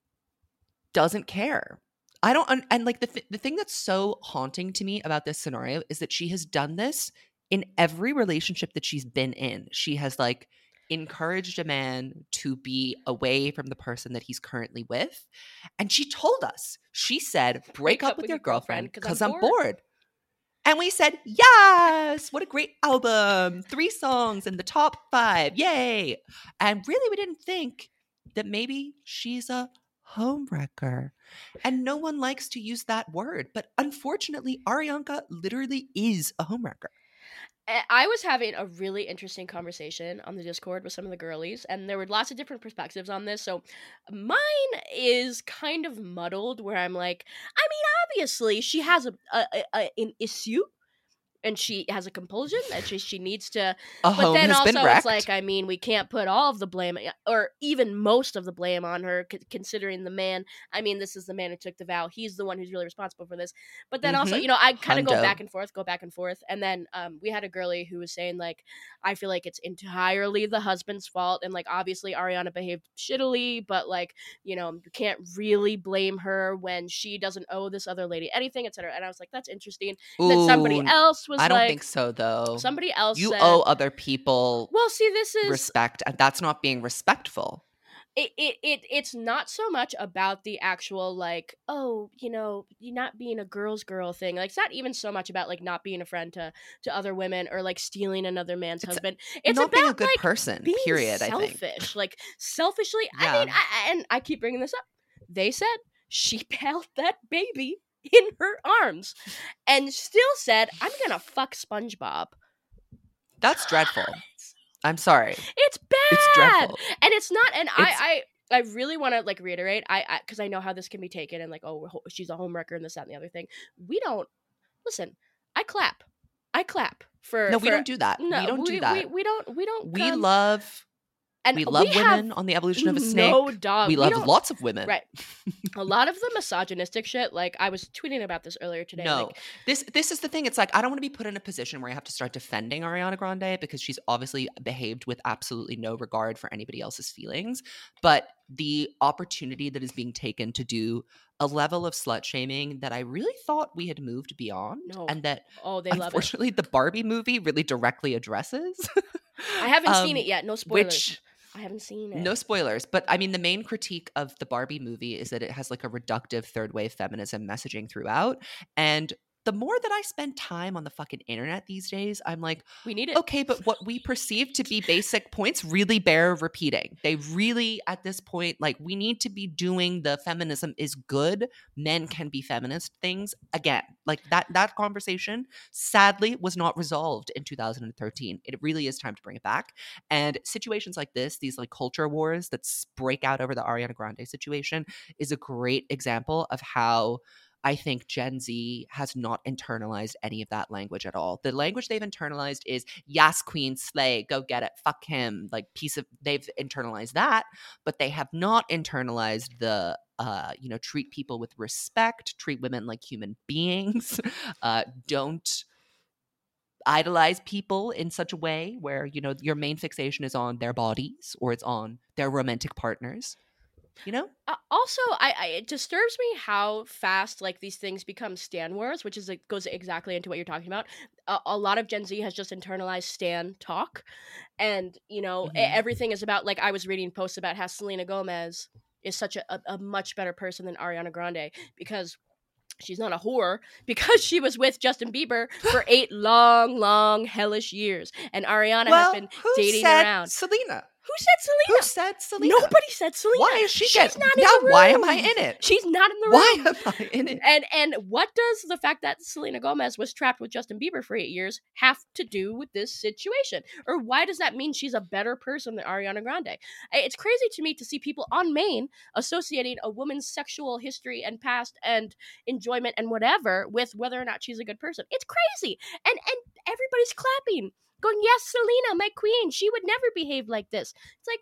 doesn't care. I don't, and like the thing that's so haunting to me about this scenario is that she has done this in every relationship that she's been in. She has like encouraged a man to be away from the person that he's currently with. And she told us, she said, break up with your girlfriend because I'm bored. And we said, yes, what a great album. 3 songs in the top 5. Yay. And really, we didn't think that maybe she's a homewrecker. And no one likes to use that word. But unfortunately, Arianka literally is a homewrecker. I was having a really interesting conversation on the Discord with some of the girlies, and there were lots of different perspectives on this. So mine is kind of muddled, where I'm like, I mean, obviously she has an issue, and she has a compulsion that she needs to. But then also it's like, I mean, we can't put all of the blame, or even most of the blame, on her, considering the man. I mean, this is the man who took the vow. He's the one who's really responsible for this. But then also, I kind of go back and forth. And then we had a girly who was saying, like, I feel like it's entirely the husband's fault. And, like, obviously Ariana behaved shittily, but, like, you can't really blame her when she doesn't owe this other lady anything, etc. And I was like, that's interesting. And then somebody else was I don't think so, though. Somebody else you said, owe other people this is respect, and that's not being respectful. It's not so much about the actual, like, you're not being a girl's girl thing. Like, it's not even so much about, like, not being a friend to other women, or, like, stealing another man's husband. It's not about being a good like, person, being period. selfish. I think, like, selfishly. Yeah. I mean, and I keep bringing this up. They said she held that baby in her arms and still said, I'm gonna fuck SpongeBob. That's dreadful. I'm sorry. It's bad. It's dreadful. And it's not, and I really want to, like, reiterate, because I know how this can be taken, and, like, oh, she's a homewrecker and this, that, and the other thing. We don't, listen, I clap for. No, we don't do that. No, we don't do that. We don't. We love. And we love women on the evolution of a snake. No, dog. We love lots of women. Right. A lot of the misogynistic shit, like, I was tweeting about this earlier today. No. Like, this is the thing. It's like, I don't want to be put in a position where I have to start defending Ariana Grande, because she's obviously behaved with absolutely no regard for anybody else's feelings. But the opportunity that is being taken to do a level of slut shaming that I really thought we had moved beyond, and that unfortunately the Barbie movie really directly addresses. I haven't seen it yet. No spoilers. I haven't seen it. No spoilers. But I mean, the main critique of the Barbie movie is that it has like a reductive third wave feminism messaging throughout. And the more that I spend time on the fucking internet these days, I'm like, we need it. Okay, but what we perceive to be basic points really bear repeating. They really, at this point, like, we need to be doing the feminism is good, men can be feminist things again. Like, that conversation, sadly, was not resolved in 2013. It really is time to bring it back. And situations like this, these like culture wars that break out over the Ariana Grande situation, is a great example of how I think Gen Z has not internalized any of that language at all. The language they've internalized is, yes, queen, slay, go get it, fuck him, like, they've internalized that, but they have not internalized the, treat people with respect, treat women like human beings, don't idolize people in such a way where, your main fixation is on their bodies or it's on their romantic partners. Also, it disturbs me how fast, like, these things become stan wars, which is, like, goes exactly into what you're talking about. A lot of Gen Z has just internalized stan talk, and everything is about, like, I was reading posts about how Selena Gomez is such a much better person than Ariana Grande, because she's not a whore, because she was with Justin Bieber for 8 long, hellish years. And Ariana has been who dating said around. Selena? Who said Selena? Who said Selena? Nobody said Selena. Why is she She's getting? not in Now, the room. why am I in it? She's not in the room. Why am I in it? And what does the fact that Selena Gomez was trapped with Justin Bieber for 8 years have to do with this situation? Or why does that mean she's a better person than Ariana Grande? It's crazy to me to see people on Maine associating a woman's sexual history and past and enjoyment and whatever with whether or not she's a good person. It's crazy. And everybody's clapping, going, yes, Selena, my queen. She would never behave like this.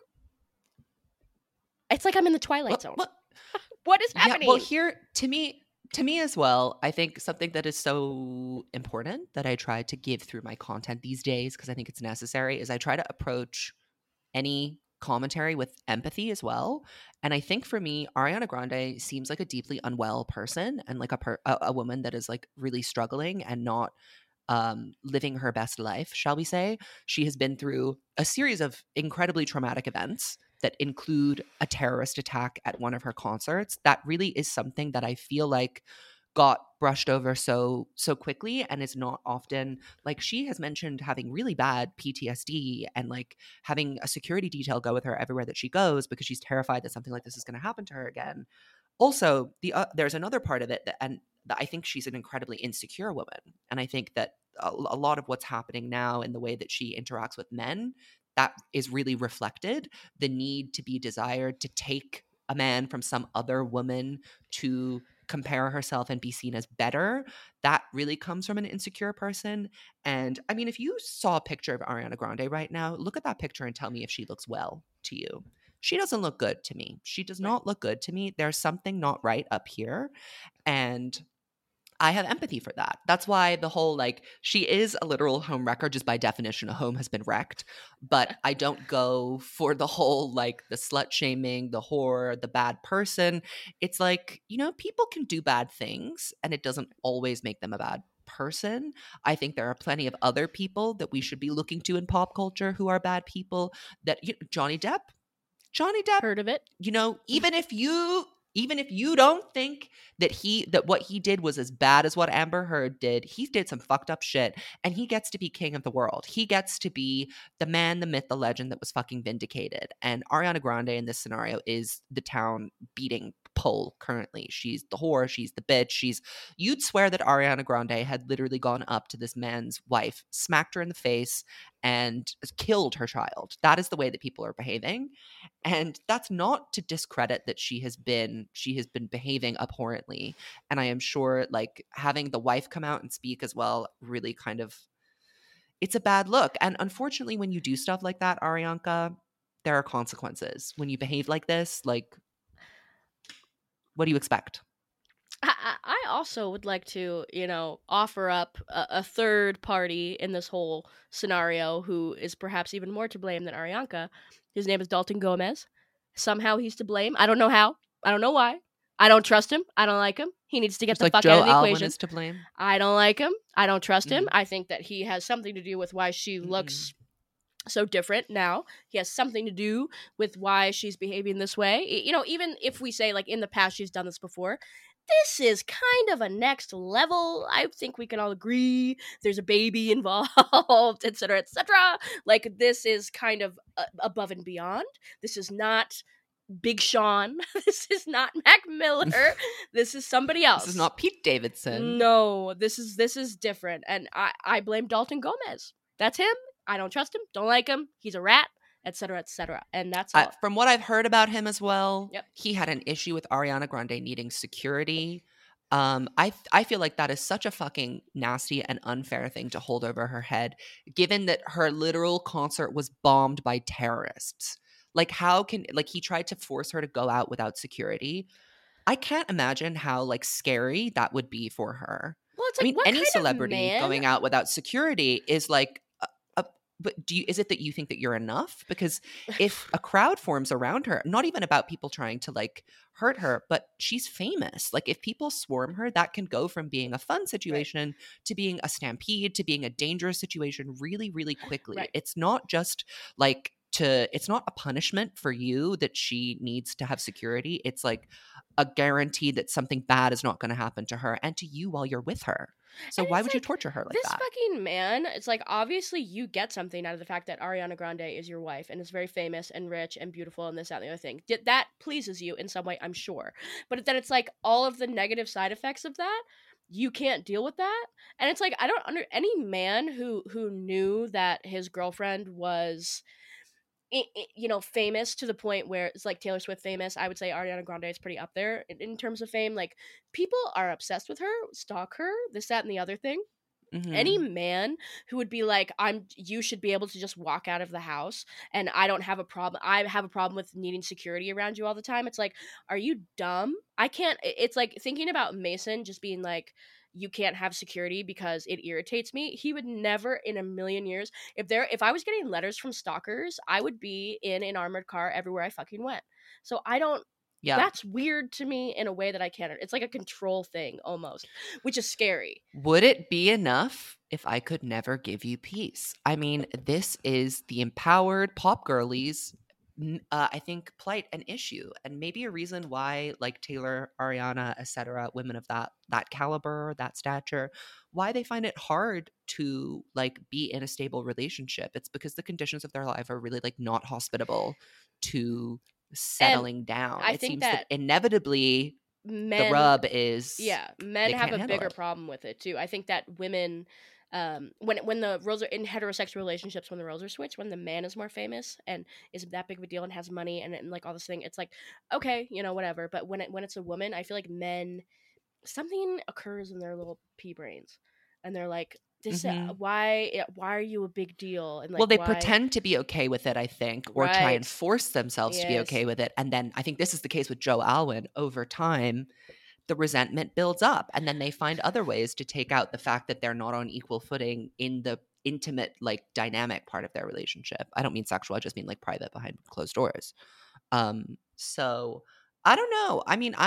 It's like I'm in the Twilight Zone. What is happening? Yeah, well, here, to me as well, I think something that is so important that I try to give through my content these days, because I think it's necessary, is I try to approach any commentary with empathy as well. And I think for me, Ariana Grande seems like a deeply unwell person, and like a woman that is like really struggling and not living her best life, shall we say. She has been through a series of incredibly traumatic events that include a terrorist attack at one of her concerts. That really is something that I feel like got brushed over so quickly, and is not often, like, she has mentioned having really bad PTSD and like having a security detail go with her everywhere that she goes because she's terrified that something like this is going to happen to her again. Also, there's another part of it that I think she's an incredibly insecure woman, and I think that a lot of what's happening now in the way that she interacts with men, that is really reflected the need to be desired to take a man from some other woman to compare herself and be seen as better. That really comes from an insecure person. And I mean, if you saw a picture of Ariana Grande right now, look at that picture and tell me if she looks well to you. She doesn't look good to me. She does not look good to me. There's something not right up here. And I have empathy for that. That's why the whole, like, she is a literal home wrecker. Just by definition, a home has been wrecked. But I don't go for the whole, like, the slut shaming, the whore, the bad person. It's like, you know, people can do bad things, and it doesn't always make them a bad person. I think there are plenty of other people that we should be looking to in pop culture who are bad people. That Johnny Depp, Heard of it? you know, even if you don't think that what he did was as bad as what Amber Heard did, he did some fucked up shit, and he gets to be king of the world. He gets to be the man, the myth, the legend that was fucking vindicated. And Ariana Grande in this scenario is the town beating pole currently. She's the whore, she's the bitch, you'd swear that Ariana Grande had literally gone up to this man's wife, smacked her in the face, and killed her child. That is the way that people are behaving. And that's not to discredit that she has been behaving abhorrently. And I am sure, like, having the wife come out and speak as well, really kind of, it's a bad look. And unfortunately, when you do stuff like that, Arianka, there are consequences. When you behave like this, like, what do you expect? I also would like to, offer up a third party in this whole scenario who is perhaps even more to blame than Arianka. His name is Dalton Gomez. Somehow he's to blame. I don't know how. I don't know why. I don't trust him. I don't like him. He needs to get It's the like fuck Joe out of the Alwyn equation. is to blame. I don't like him. I don't trust him. I think that he has something to do with why she looks so different now. He has something to do with why she's behaving this way. Even if we say, like, in the past she's done this before, this is kind of a next level. I think we can all agree. There's a baby involved, etc., etc. Like, this is kind of above and beyond. This is not Big Sean. This is not Mac Miller. This is somebody else. This is not Pete Davidson. No, this is different. And I blame Dalton Gomez. That's him. I don't trust him. Don't like him. He's a rat, etc., etc. And that's all. From what I've heard about him as well, Yep. He had an issue with Ariana Grande needing security. I feel like that is such a fucking nasty and unfair thing to hold over her head, given that her literal concert was bombed by terrorists. Like, how can, like, he tried to force her to go out without security. I can't imagine how, like, scary that would be for her. Well, it's like, what any kind of celebrity man? going out without security is like, but is it that you think that you're enough? Because if a crowd forms around her, not even about people trying to, like, hurt her, but she's famous. Like, if people swarm her, that can go from being a fun situation to being a stampede to being a dangerous situation really, really quickly. Right. It's not just like it's not a punishment for you that she needs to have security. It's like a guarantee that something bad is not going to happen to her and to you while you're with her. So And why it's would you like, torture her like this that? fucking man, it's like, obviously you get something out of the fact that Ariana Grande is your wife and is very famous and rich and beautiful and this, that, and the other thing. That pleases you in some way, I'm sure. But then it's like all of the negative side effects of that, you can't deal with that. And it's like, I don't under any man who knew that his girlfriend was famous to the point where it's like Taylor Swift famous. I would say Ariana Grande is pretty up there in terms of fame. Like, people are obsessed with her, stalk her, this, that, and the other thing. Any man who would be like, you should be able to just walk out of the house and I don't have a problem. I have a problem with needing security around you all the time. It's like, are you dumb? I can't. It's like thinking about Mason just being like, you can't have security because it irritates me. He would never in a million years. If I was getting letters from stalkers, I would be in an armored car everywhere I fucking went. So I don't. Yeah. That's weird to me in a way that I can't. It's like a control thing almost, which is scary. Would it be enough if I could never give you peace? I mean, this is the empowered pop girlies, I think, plight an issue, and maybe a reason why, like Taylor, Ariana, etc., women of that caliber, that stature, why they find it hard to like be in a stable relationship. It's because the conditions of their life are really like not hospitable to settling down. I It think seems that inevitably men, the rub is men they have can't a handle bigger it. problem with it too. I think that women, when the roles are in heterosexual relationships, when the roles are switched, when the man is more famous and isn't that big of a deal and has money and like all this thing, it's like, okay, whatever. But when it's a woman, I feel like men, something occurs in their little pea brains, and they're like, this why are you a big deal? And like, Well, they why? pretend to be okay with it, I think, or try and Right. force themselves to be Yes. okay with it. And then I think this is the case with Joe Alwyn. Over time, the resentment builds up, and then they find other ways to take out the fact that they're not on equal footing in the intimate, like dynamic part of their relationship. I don't mean sexual, I just mean like private behind closed doors. So I don't know. I mean,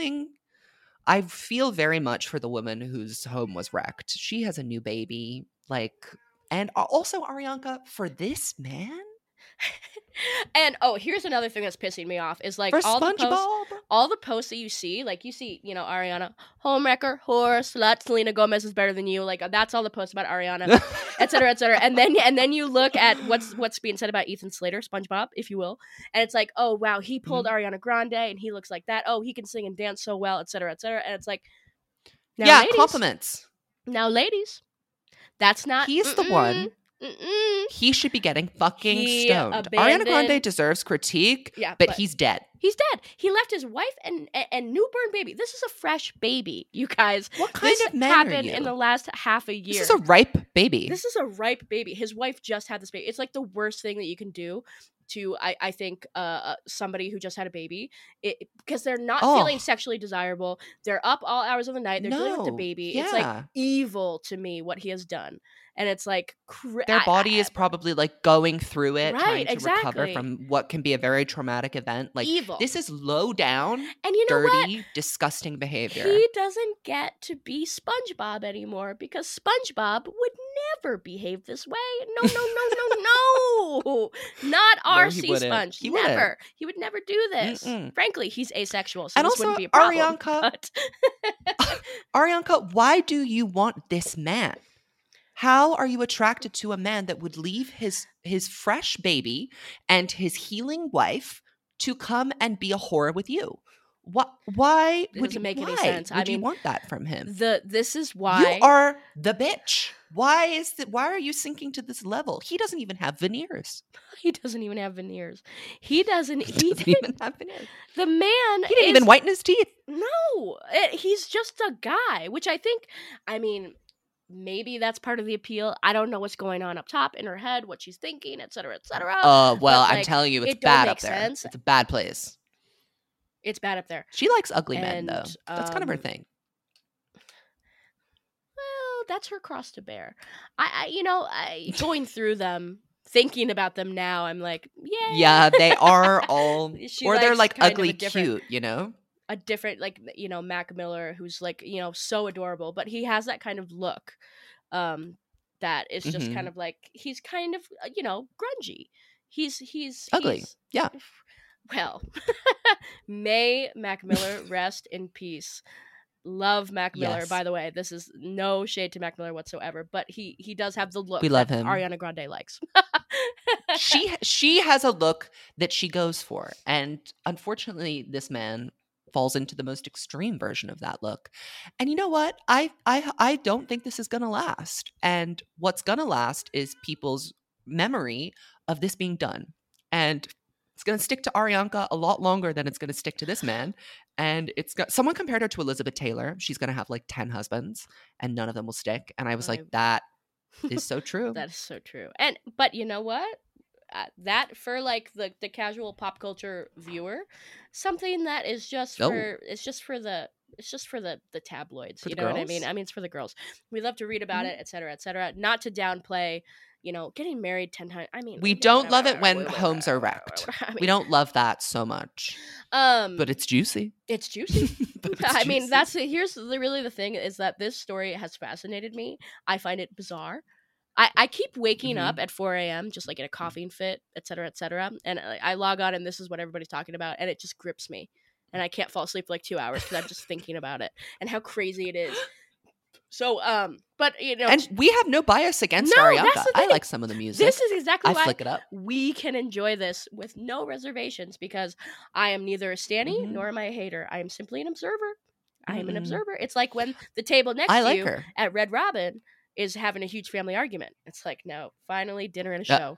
I feel very much for the woman whose home was wrecked. She has a new baby, and also Arianka, for this man, And here's another thing that's pissing me off is like for all SpongeBob. the posts that you see, like you see, Ariana, homewrecker, whore, slut, Selena Gomez is better than you. Like that's all the posts about Ariana, et cetera, et cetera. And then you look at what's being said about Ethan Slater, SpongeBob, if you will, and it's like, oh wow, he pulled Ariana Grande and he looks like that. Oh, he can sing and dance so well, et cetera, et cetera. And it's like, now, Yeah, ladies, compliments. Now, ladies, that's not. He's the one. He should be getting fucking stoned. Ariana Grande deserves critique, but he's dead. He's dead. He left his wife and newborn baby. This is a fresh baby, you guys. What kind of man happened are you? in the last half a year. This is a ripe baby. This is a ripe baby. His wife just had this baby. It's like the worst thing that you can do to, I think, somebody who just had a baby, because they're not feeling sexually desirable. They're up all hours of the night. They're dealing with the baby. Yeah. It's like evil to me what he has done. And it's like their body is probably like going through it, right, trying to recover from what can be a very traumatic event. Like evil. This is low down, and you know dirty, what? disgusting behavior. He doesn't get to be SpongeBob anymore because SpongeBob would never behave this way. No. Not RC Sponge. He never. Wouldn't. He would never do this. Frankly, he's asexual, so and this also, wouldn't be a problem. Arianka, why do you want this man? How are you attracted to a man that would leave his fresh baby and his healing wife to come and be a whore with you? Why would you make any sense? Would you want that from him? This is why you are the bitch. Why are you sinking to this level? He doesn't even have veneers. He doesn't even have veneers. He doesn't even have veneers. The man he didn't even whiten his teeth. No, he's just a guy, which I think. I mean. Maybe that's part of the appeal. I don't know what's going on up top in her head, what she's thinking, et cetera, et cetera. Well, I'm telling you, it's bad up there. Sense. It's a bad place. It's bad up there. She likes ugly men, though. That's kind of her thing. Well, that's her cross to bear. I going through them, thinking about them now, I'm like, yay. Yeah, they are all, or they're like ugly cute, a different, like, Mac Miller, who's like, so adorable, but he has that kind of look that is just kind of like, he's kind of, grungy. Ugly. Yeah. Well, may Mac Miller rest in peace. Love Mac Miller, Yes. by the way. This is no shade to Mac Miller whatsoever, but he does have the look We love that him. Ariana Grande likes. She has a look that she goes for, and unfortunately this man falls into the most extreme version of that look. And you know what? I don't think this is going to last. And what's going to last is people's memory of this being done. And it's going to stick to Arianka a lot longer than it's going to stick to this man. And someone compared her to Elizabeth Taylor. She's going to have like 10 husbands and none of them will stick. And I was like, that is so true. That is so true. But you know what? That for like the casual pop culture viewer, something that is just for it's just for the tabloids. You know what I mean? I mean, it's for the girls. We love to read about it, etc., etc. Not to downplay, getting married 10 times. I mean, we don't love it when homes are wrecked. We don't love that so much. But it's juicy. It's juicy. I mean, here's really the thing is that this story has fascinated me. I find it bizarre. I keep waking up at 4 a.m. just like in a coughing fit, et cetera, and I log on and this is what everybody's talking about, and it just grips me, and I can't fall asleep for like 2 hours because I'm just thinking about it and how crazy it is. So, but and we have no bias against Arianka. I like some of the music. This is exactly why flick it up. We can enjoy this with no reservations because I am neither a standee nor am I a hater. I am simply an observer. I am an observer. It's like when the table next to you at Red Robin is having a huge family argument. It's like, no, finally dinner and a show.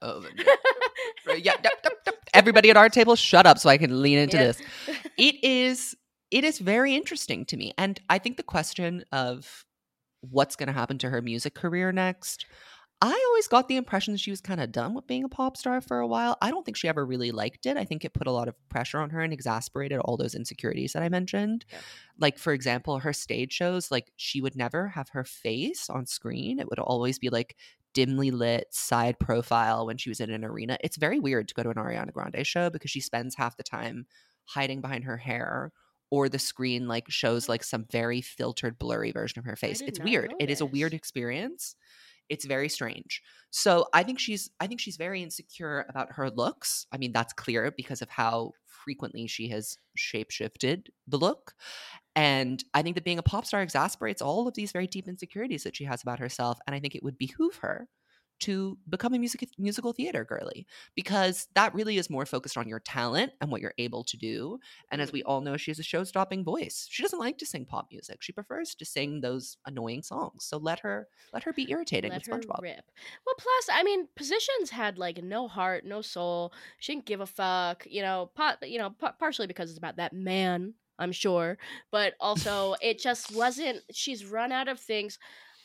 Everybody at our table, shut up so I can lean into this. It is very interesting to me. And I think the question of what's going to happen to her music career next, I always got the impression she was kind of done with being a pop star for a while. I don't think she ever really liked it. I think it put a lot of pressure on her and exacerbated all those insecurities that I mentioned. Yeah. Like, for example, her stage shows, like she would never have her face on screen. It would always be like dimly lit side profile when she was in an arena. It's very weird to go to an Ariana Grande show because she spends half the time hiding behind her hair, or the screen like shows like some very filtered, blurry version of her face. It's weird. It is a weird experience. It's very strange. So I think she's very insecure about her looks. I mean, that's clear because of how frequently she has shapeshifted the look. And I think that being a pop star exasperates all of these very deep insecurities that she has about herself. And I think it would behoove her to become a musical theater girly, because that really is more focused on your talent and what you're able to do. And as we all know, she has a show-stopping voice. She doesn't like to sing pop music. She prefers to sing those annoying songs. So let her be irritating with SpongeBob. Rip. Well, plus, I mean, Positions had like no heart, no soul. She didn't give a fuck. Partially because it's about that man, I'm sure, but also it just wasn't. She's run out of things.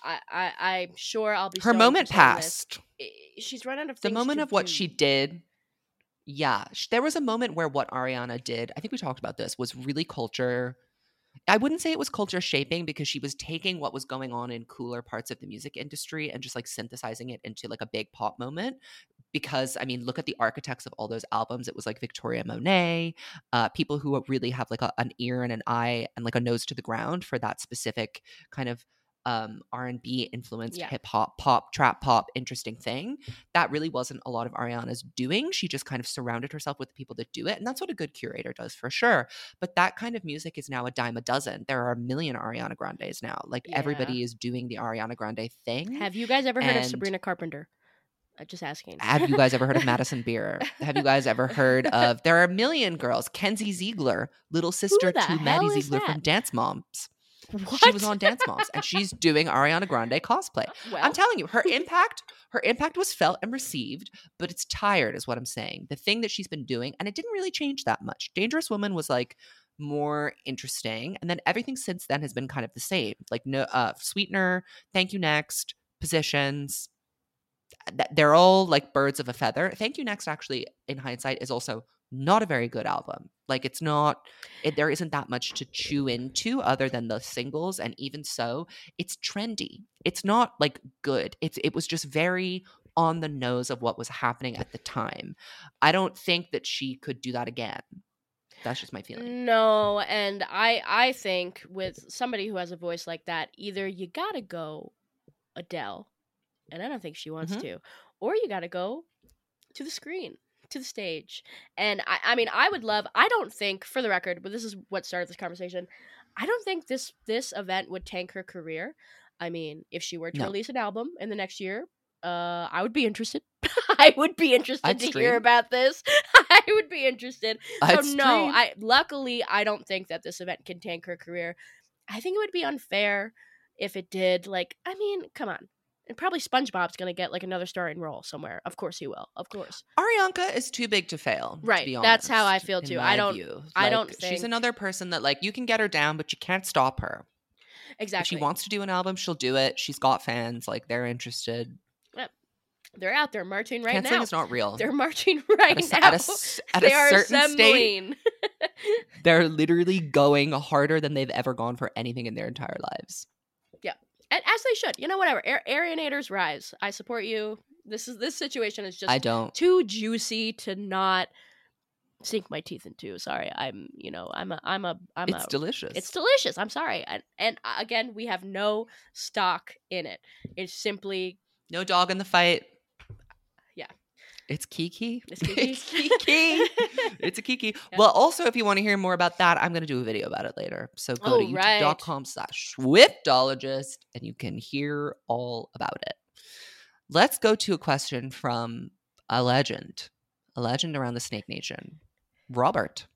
I'm sure I'll be. Her moment passed. She's run out of things. The moment of what she did. Yeah, there was a moment where what Ariana did, I think we talked about this, was really culture. I wouldn't say it was culture shaping because she was taking what was going on in cooler parts of the music industry and just like synthesizing it into like a big pop moment. Because I mean, look at the architects of all those albums. It was like Victoria Monet, people who really have like an ear and an eye and like a nose to the ground for that specific kind of R&B influenced hip hop, pop, trap pop, interesting thing. That really wasn't a lot of Ariana's doing. She just kind of surrounded herself with the people that do it. And that's what a good curator does for sure. But that kind of music is now a dime a dozen. There are a million Ariana Grandes now. Like everybody is doing the Ariana Grande thing. Have you guys ever heard of Sabrina Carpenter? Just asking. Have you guys ever heard of Madison Beer? Have you guys ever heard of, there are a million girls, Kenzie Ziegler, little sister to Maddie Ziegler from Dance Moms. What? She was on Dance Moms and she's doing Ariana Grande cosplay. Well, I'm telling you, her impact was felt and received, but it's tired is what I'm saying. The thing that she's been doing, and it didn't really change that much. Dangerous Woman was like more interesting, and then everything since then has been kind of the same. Like Sweetener, Thank You Next, Positions. They're all like birds of a feather. Thank You Next, actually, in hindsight, is also not a very good album. Like it's not, there isn't that much to chew into other than the singles. And even so, it's trendy. It's not like good. It was just very on the nose of what was happening at the time. I don't think that she could do that again. That's just my feeling. No, and I think with somebody who has a voice like that, either you gotta go Adele, and I don't think she wants to, or you gotta go to the screen. to the stage. And I mean, I don't think, for the record, but this is what started this conversation, I don't think this event would tank her career. I mean, if she were to No. release an album in the next year, I would be interested. I would be interested I'd to stream. hear about this. I would be interested. I'd So no, stream. luckily I don't think that this event can tank her career. I think it would be unfair if it did. Like, I mean, come on. And probably SpongeBob's gonna get like another starring role somewhere. Of course he will. Of course. Arianka is too big to fail. Right, To be that's how I honest, feel in too. my I don't- view. I don't She's think- another person that like you can get her down, but you can't stop her. Exactly. If she wants to do an album, she'll do it. She's got fans, like they're interested. They're out there marching right Canceling now. is not real. They're marching right at now. a They are certain state, assembling. they're literally going harder than they've ever gone for anything in their entire lives. And as they should. You know, whatever. Arianators rise. I support you. This situation is just I don't. too juicy to not sink my teeth into. Sorry, It's delicious. It's delicious. I'm sorry. And again, we have no stock in it. It's simply No dog in the fight. Yeah. It's Kiki. It's Kiki. It's Kiki. It's a Kiki. Yeah. Well, also, if you want to hear more about that, I'm going to do a video about it later. So go Oh, to right. youtube.com/Swiftologist and you can hear all about it. Let's go to a question from a legend around the Snake Nation. Robert.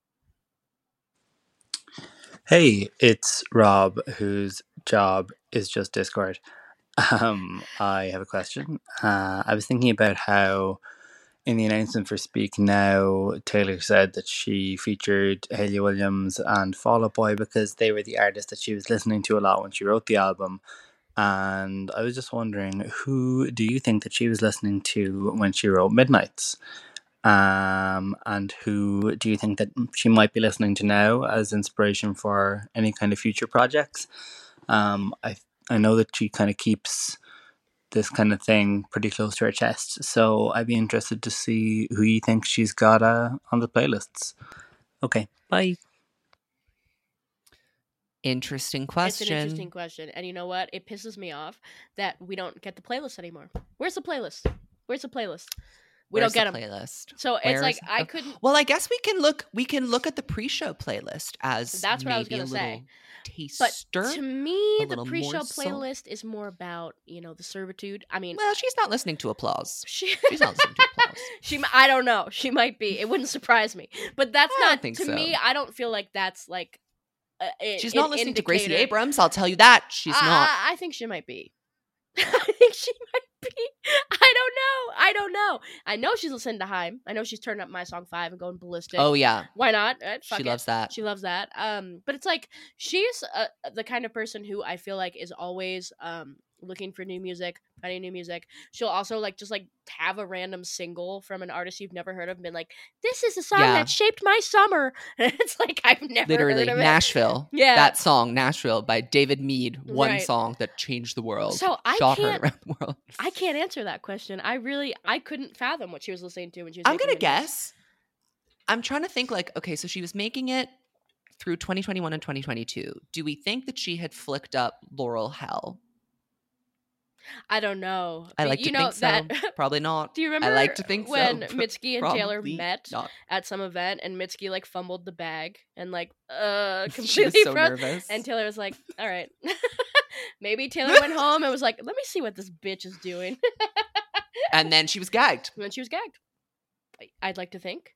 Hey, it's Rob, whose job is just Discord. I have a question. I was thinking about how in the announcement for Speak Now, Taylor said that she featured Hayley Williams and Fall Out Boy because they were the artists that she was listening to a lot when she wrote the album. And I was just wondering, who do you think that she was listening to when she wrote Midnights? And who do you think that she might be listening to now as inspiration for any kind of future projects? I know that she kind of keeps this kind of thing pretty close to her chest, so I'd be interested to see who you think she's got on the playlists. Okay, bye. Interesting question. It's an interesting question. And you know what? It pisses me off that we don't get the playlist anymore. Where's the playlist? We Where's don't get the them. playlist? So it's Where's- like I oh, couldn't. Well, I guess we can look at the pre-show playlist as That's what I was maybe gonna a say. taster. But to me, a the little more pre-show so. playlist is more about the servitude. I mean, Well, she's not listening to applause. she, She's not listening to applause. I don't know. She might be. It wouldn't surprise me. But that's I don't not think to so. me. I don't feel like that's like. She's an not listening to Gracie indicator. Abrams. I'll tell you that she's not. I think she might be. I think she might be. I don't know. I know she's listening to Haim. I know she's turning up My Song 5 and going ballistic. Oh yeah, Why not? Fuck she it. loves that. She loves that. But it's like she's the kind of person who I feel like is always looking for new music, finding new music. She'll also just have a random single from an artist you've never heard of and been like, "This is a song Yeah. that shaped my summer." And it's like I've never Literally, heard of it. Nashville. Yeah. That song, Nashville, by David Mead. One Right. song that changed the world. So I shot her can't- around the world. I can't answer that question. I couldn't fathom what she was listening to when she was. I'm making gonna Midnights. guess. I'm trying to think. Okay, so she was making it through 2021 and 2022. Do we think that she had flicked up Laurel Hell? I don't know. I But like you to know think that. so. Probably not. Do you remember I like to think when so. but Mitski and Taylor probably met not. at some event and Mitski fumbled the bag and She completely was so froze? nervous. And Taylor was like, "All right." Maybe Taylor went home and was like, "Let me see what this bitch is doing." And then she was gagged. And then she was gagged. I'd like to think.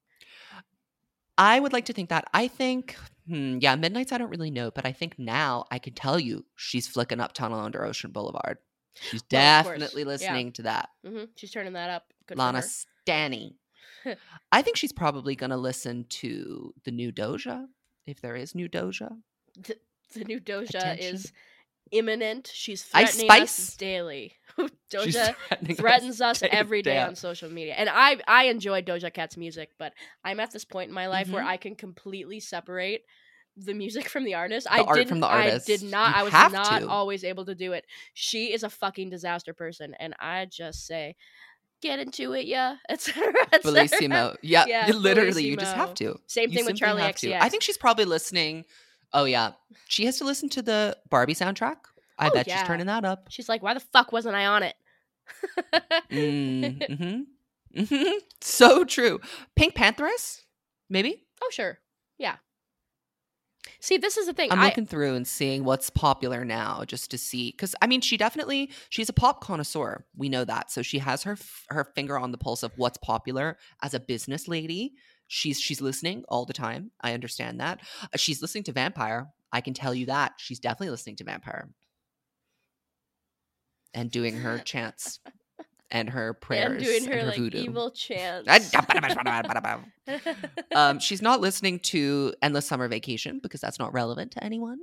I would like to think that. I think, yeah, Midnights I don't really know, but I think now I can tell you she's flicking up Tunnel Under Ocean Boulevard. She's Well, of course. definitely Yeah. listening to that. She's turning that up. Good for Lana her. Stanny. I think she's probably going to listen to the new Doja, if there is new Doja. The new Doja Attention. is imminent. She's Ice threatening us Spice. daily. She's Doja threatening threatens us day every day out. on social media. And I enjoy Doja Cat's music, but I'm at this point in my life where Mhm. I can completely separate the music from the artist. The art from the artist. I did not. You I was have not to. always able to do it. She is a fucking disaster person, and I just say, get into it, yeah, etc. Bellissimo. Yeah, Yeah, you literally, you just Bellissimo. have to. Same You thing with simply Charlie have to. XCX. I think she's probably listening. Oh, yeah. She has to listen to the Barbie soundtrack. I Oh, bet yeah. she's turning that up. She's like, why the fuck wasn't I on it? Mm-hmm. So true. Pink Pantheress? Maybe? Oh, sure. Yeah. See, this is the thing. I'm looking through and seeing what's popular now just to see. Because, I mean, she's a pop connoisseur. We know that. So she has her finger on the pulse of what's popular as a business lady. She's listening all the time. I understand that. She's listening to Vampire. I can tell you that. She's definitely listening to Vampire. And doing her chants and her prayers and doing her, like, voodoo. evil chants. She's not listening to Endless Summer Vacation because that's not relevant to anyone.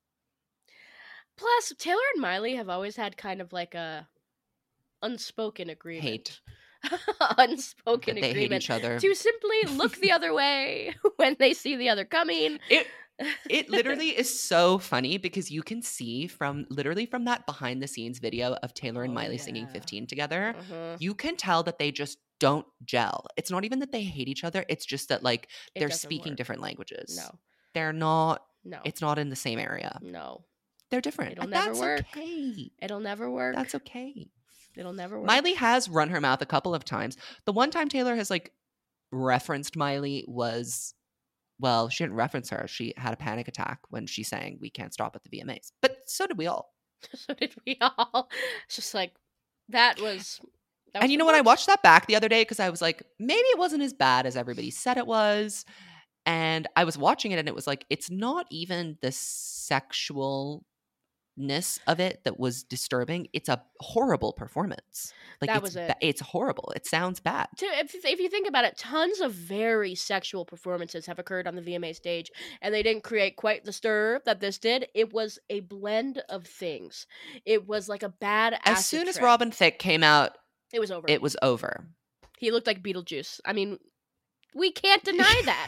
Plus, Taylor and Miley have always had kind of like a unspoken agreement. Hate. Unspoken That they hate agreement each other. to simply look the other way when they see the other coming. It literally is so funny because you can see from that behind the scenes video of Taylor and Miley singing 15 together, you can tell that they just don't gel. It's not even that they hate each other. It's just that, like, they're speaking different languages. No. They're not. No. It's not in the same area. No. They're different. It'll And never that's work. okay. It'll never work. That's okay. It'll never work. Miley has run her mouth a couple of times. The one time Taylor has, like, referenced Miley was, well, she didn't reference her. She had a panic attack when she sang We Can't Stop at the VMAs. But so did we all. So did we all. It's just like, that was and you know what? I watched that back the other day because I was like, maybe it wasn't as bad as everybody said it was. And I was watching it and it was like, it's not even the sexualness of it that was disturbing. It's a horrible performance. Like, that was it. It's horrible. It sounds bad. If you think about it, tons of very sexual performances have occurred on the VMA stage, and they didn't create quite the stir that this did. It was a blend of things. It was like a bad acid As soon as trip. Robin Thicke came out, it was over. It was over. He looked like Beetlejuice. I mean, we can't deny that.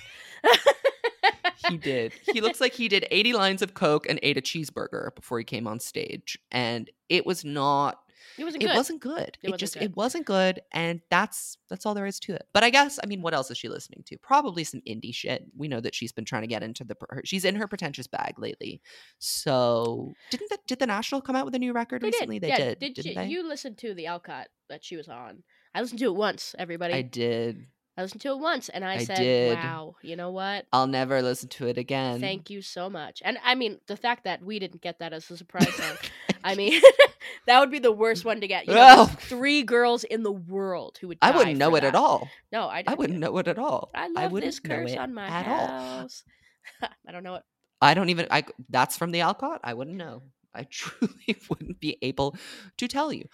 He did. He looks like he did 80 lines of Coke and ate a cheeseburger before he came on stage. And it was not. It wasn't good. It wasn't good. And that's all there is to it. But I guess, I mean, what else is she listening to? Probably some indie shit. We know that she's been trying to get into she's in her pretentious bag lately. So did the National come out with a new record recently? They did. Didn't they? You listen to the Alcott that she was on? I listened to it once, everybody. I did. I listened to it once, and I said, did. wow, you know what? I'll never listen to it again. Thank you so much. And I mean, the fact that we didn't get that as a surprise song, I mean, that would be the worst one to get. You know, there's 3 girls in the world who would die I wouldn't know it at all. No, I wouldn't know it at all. I love this curse on my house. I don't know it. I don't even, that's from the Alcott? I wouldn't know. I truly wouldn't be able to tell you.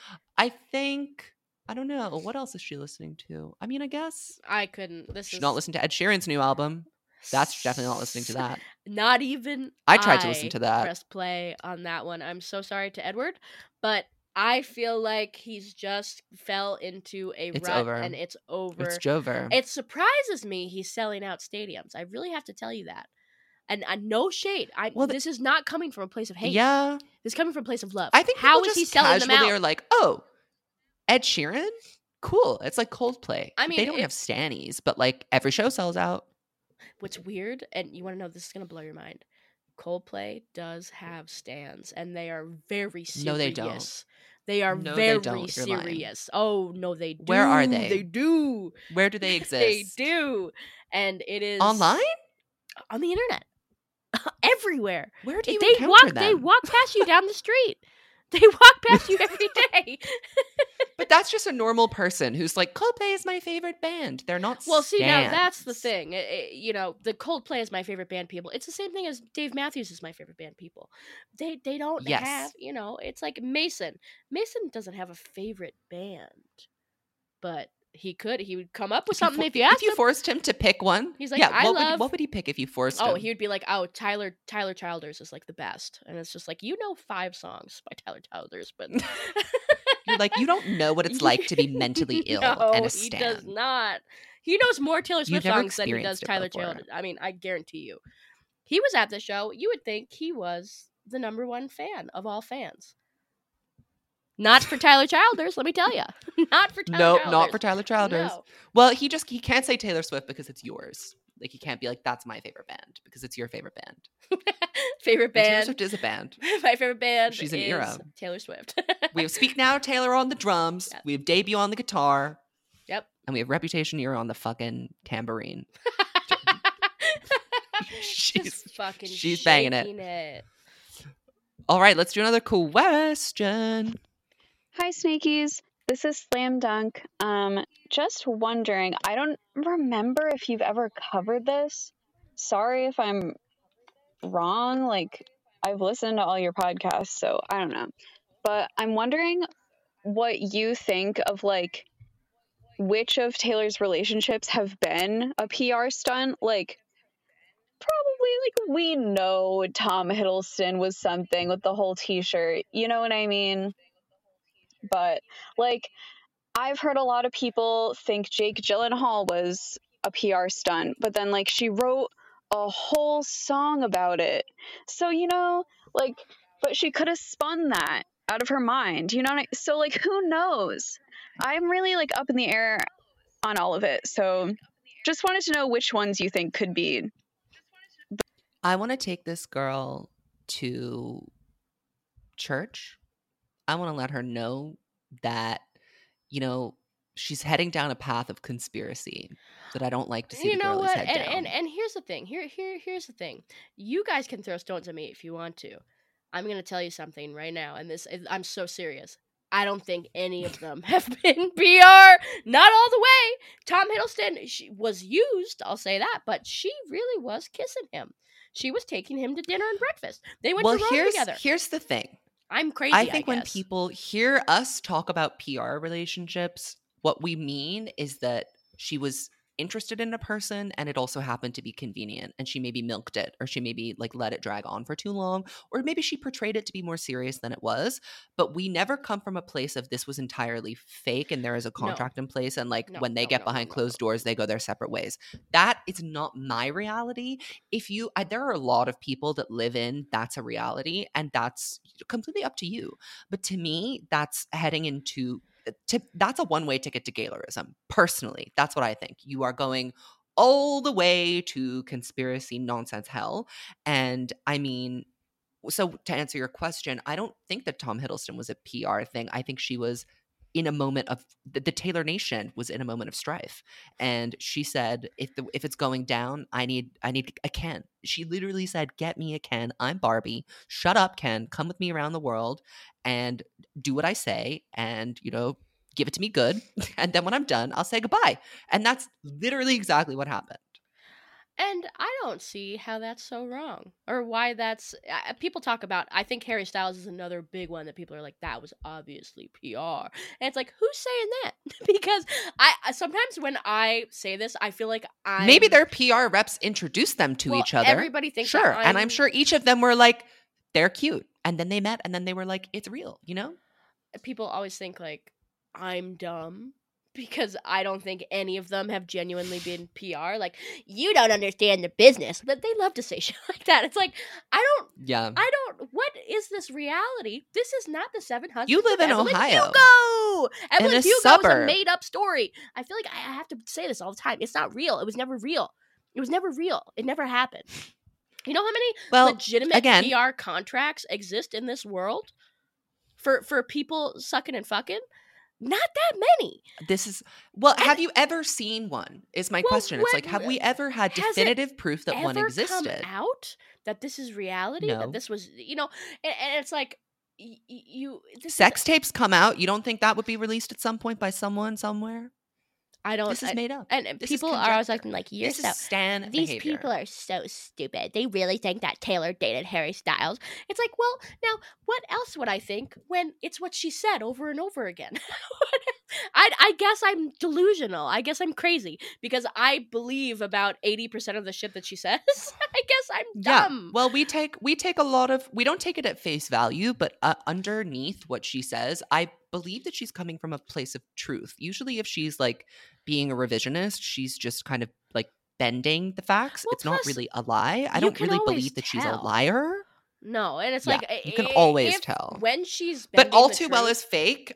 I don't know. What else is she listening to? I mean, I guess I couldn't. She's not listening to Ed Sheeran's new album. That's definitely not listening to that. Not even I tried to listen to that. Press play on that one. I'm so sorry to Edward, but I feel like he's just fell into a rut over. And it's over. It's Jover. It surprises me he's selling out stadiums. I really have to tell you that. And no shade. This is not coming from a place of hate. Yeah. This is coming from a place of love. I think how is he selling them out? Are like, oh, Ed Sheeran? Cool. It's like Coldplay. I mean, they don't have stannies, but like every show sells out. What's weird, and you want to know, this is going to blow your mind. Coldplay does have stans, and they are very serious. No, they don't. They are very serious. Oh, no, they do. Where are they? They do. Where do they exist? They do. And it is... Online? On the internet. Everywhere. Where do you encounter them? They walk past you down the street. They walk past you every day. But that's just a normal person who's like, Coldplay is my favorite band. They're not Well, see, now stans. that's the thing. You know, the Coldplay is my favorite band people. It's the same thing as Dave Matthews is my favorite band people. They don't have, you know, it's like Mason. Mason doesn't have a favorite band. But he would come up with something if you asked him. If you forced him to pick one, he's like, what would he pick if you forced him? Oh, he would be like, oh, Tyler Childers is like the best. And it's just like, you know 5 songs by Tyler Childers, but... You're like, you don't know what it's like to be mentally ill and a stan. He does not. He knows more Taylor Swift songs than he does Tyler before. Childers. I mean, I guarantee you. He was at the show. You would think he was the #1 fan of all fans. Not for Tyler Childers, let me tell you. Not for Tyler Childers. No, not for Tyler Childers. No. Well, he can't say Taylor Swift because it's yours. Like, he can't be like, that's my favorite band because it's your favorite band. Favorite band. Taylor Swift is a band. My favorite band She's an is era. Taylor Swift. We have Speak Now Taylor on the drums. Yep. We have Debut on the guitar. Yep. And we have Reputation Year on the fucking tambourine. she's banging it. All right, let's do another question. Hi, Snakies. This is Slam Dunk. Just wondering, I don't remember if you've ever covered this. Sorry if I'm wrong. Like, I've listened to all your podcasts, so I don't know. But I'm wondering what you think of, like, which of Taylor's relationships have been a PR stunt. Like, probably, like, we know Tom Hiddleston was something with the whole t-shirt. You know what I mean? But, like, I've heard a lot of people think Jake Gyllenhaal was a PR stunt, but then, like, she wrote a whole song about it. So, you know, like, but she could have spun that out of her mind, you know? So, like, who knows? I'm really, like, up in the air on all of it. So, just wanted to know which ones you think could be. I want to take this girl to church. I want to let her know that, you know, she's heading down a path of conspiracy that I don't like to see. You the know girl what? head down. And here's the thing. Here's the thing. You guys can throw stones at me if you want to. I'm gonna tell you something right now, and I'm so serious. I don't think any of them have been PR. Not all the way. Tom Hiddleston was used, I'll say that, but she really was kissing him. She was taking him to dinner and breakfast. They went to Rome together. Here's the thing. I'm crazy, I think guess. when people hear us talk about PR relationships, what we mean is that she was interested in a person and it also happened to be convenient, and she maybe milked it, or she maybe like let it drag on for too long, or maybe she portrayed it to be more serious than it was. But we never come from a place of this was entirely fake and there is a contract in place, and like when they get behind closed doors they go their separate ways. That is not my reality. There are a lot of people that live in that's a reality, and that's completely up to you. But to me, that's heading into that's a one-way ticket to Gaylorism. Personally, that's what I think. You are going all the way to conspiracy nonsense hell. And I mean, so to answer your question, I don't think that Tom Hiddleston was a PR thing. I think she was in a moment of the Taylor Nation was in a moment of strife, and she said, if it's going down, I need a Ken. She literally said, get me a Ken. I'm Barbie. Shut up, Ken. Come with me around the world and do what I say, and you know, give it to me good, and then when I'm done I'll say goodbye. And that's literally exactly what happened. And I don't see how that's so wrong, or why that's people talk about. I think Harry Styles is another big one that people are like, that was obviously PR, and it's like, who's saying that? Because I sometimes when I say this, I feel like maybe their PR reps introduced them to each other. Everybody thinks sure, and I'm sure each of them were like, they're cute, and then they met, and then they were like, it's real, you know. People always think like I'm dumb, because I don't think any of them have genuinely been PR. Like, you don't understand the business. But they love to say shit like that. It's like, what is this reality? This is not the Seven Husbands. You live in Ohio. Hugo! Evelyn Hugo is a made-up story. I feel like I have to say this all the time. It's not real. It was never real. It never happened. You know how many legitimate PR contracts exist in this world? For people sucking and fucking? Not that many. Have you ever seen one? Is my question. It's like, have we ever had definitive proof that one existed? Come out that this is reality? No. That this was, you know, and it's like, sex tapes come out. You don't think that would be released at some point by someone somewhere? I don't. This is made up. And people are always acting like, you're so stan these behavior. People are so stupid. They really think that Taylor dated Harry Styles. It's like, well, now what else would I think when it's what she said over and over again? I guess I'm delusional. I guess I'm crazy because I believe about 80% of the shit that she says. I guess I'm dumb. Yeah. Well, we take a lot of, we don't take it at face value, but underneath what she says, I believe that she's coming from a place of truth. Usually if she's like being a revisionist, she's just kind of like bending the facts. It's not really a lie. I don't really believe that she's a liar. No, and it's like, you can always tell when she's but All Too Well is fake.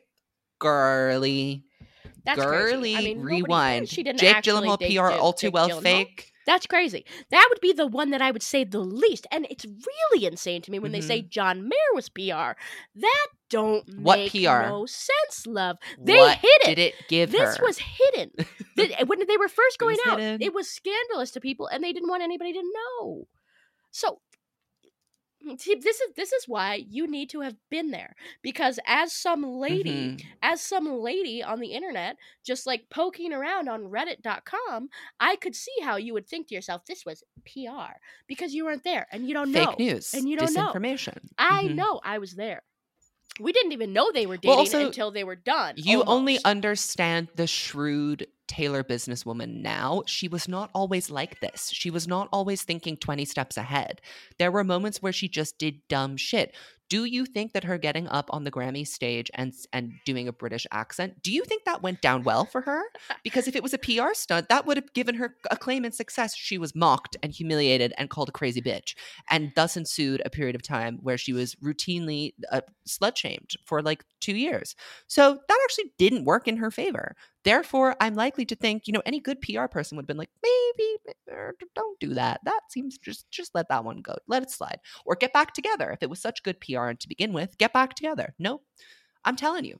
Girly. That's girly. Crazy. I mean, rewind. She didn't Jake Gyllenhaal PR. All Too Well fake. That's crazy. That would be the one that I would say the least. And it's really insane to me when they say John Mayer was PR. That don't What make PR? no sense, love. They What hid it. did it give This her? was hidden. When they were first going was out, hidden. it was scandalous to people, and they didn't want anybody to know. So see, this is why you need to have been there, because as some lady on the internet, just like poking around on reddit.com, I could see how you would think to yourself, this was PR, because you weren't there and you don't know. Fake news, and you don't know. disinformation. I know, I was there. We didn't even know they were dating until they were done. You only almost. understand the shrewd Taylor businesswoman now. She was not always like this. She was not always thinking 20 steps ahead. There were moments where she just did dumb shit. Do you think that her getting up on the Grammy stage and doing a British accent, do you think that went down well for her? Because if it was a PR stunt, that would have given her acclaim and success. She was mocked and humiliated and called a crazy bitch. And thus ensued a period of time where she was routinely slut-shamed for like 2 years. So that actually didn't work in her favor. Therefore, I'm likely to think, any good PR person would have been like, maybe don't do that. That seems just let that one go. Let it slide. Or get back together. If it was such good PR to begin with, get back together. No, I'm telling you,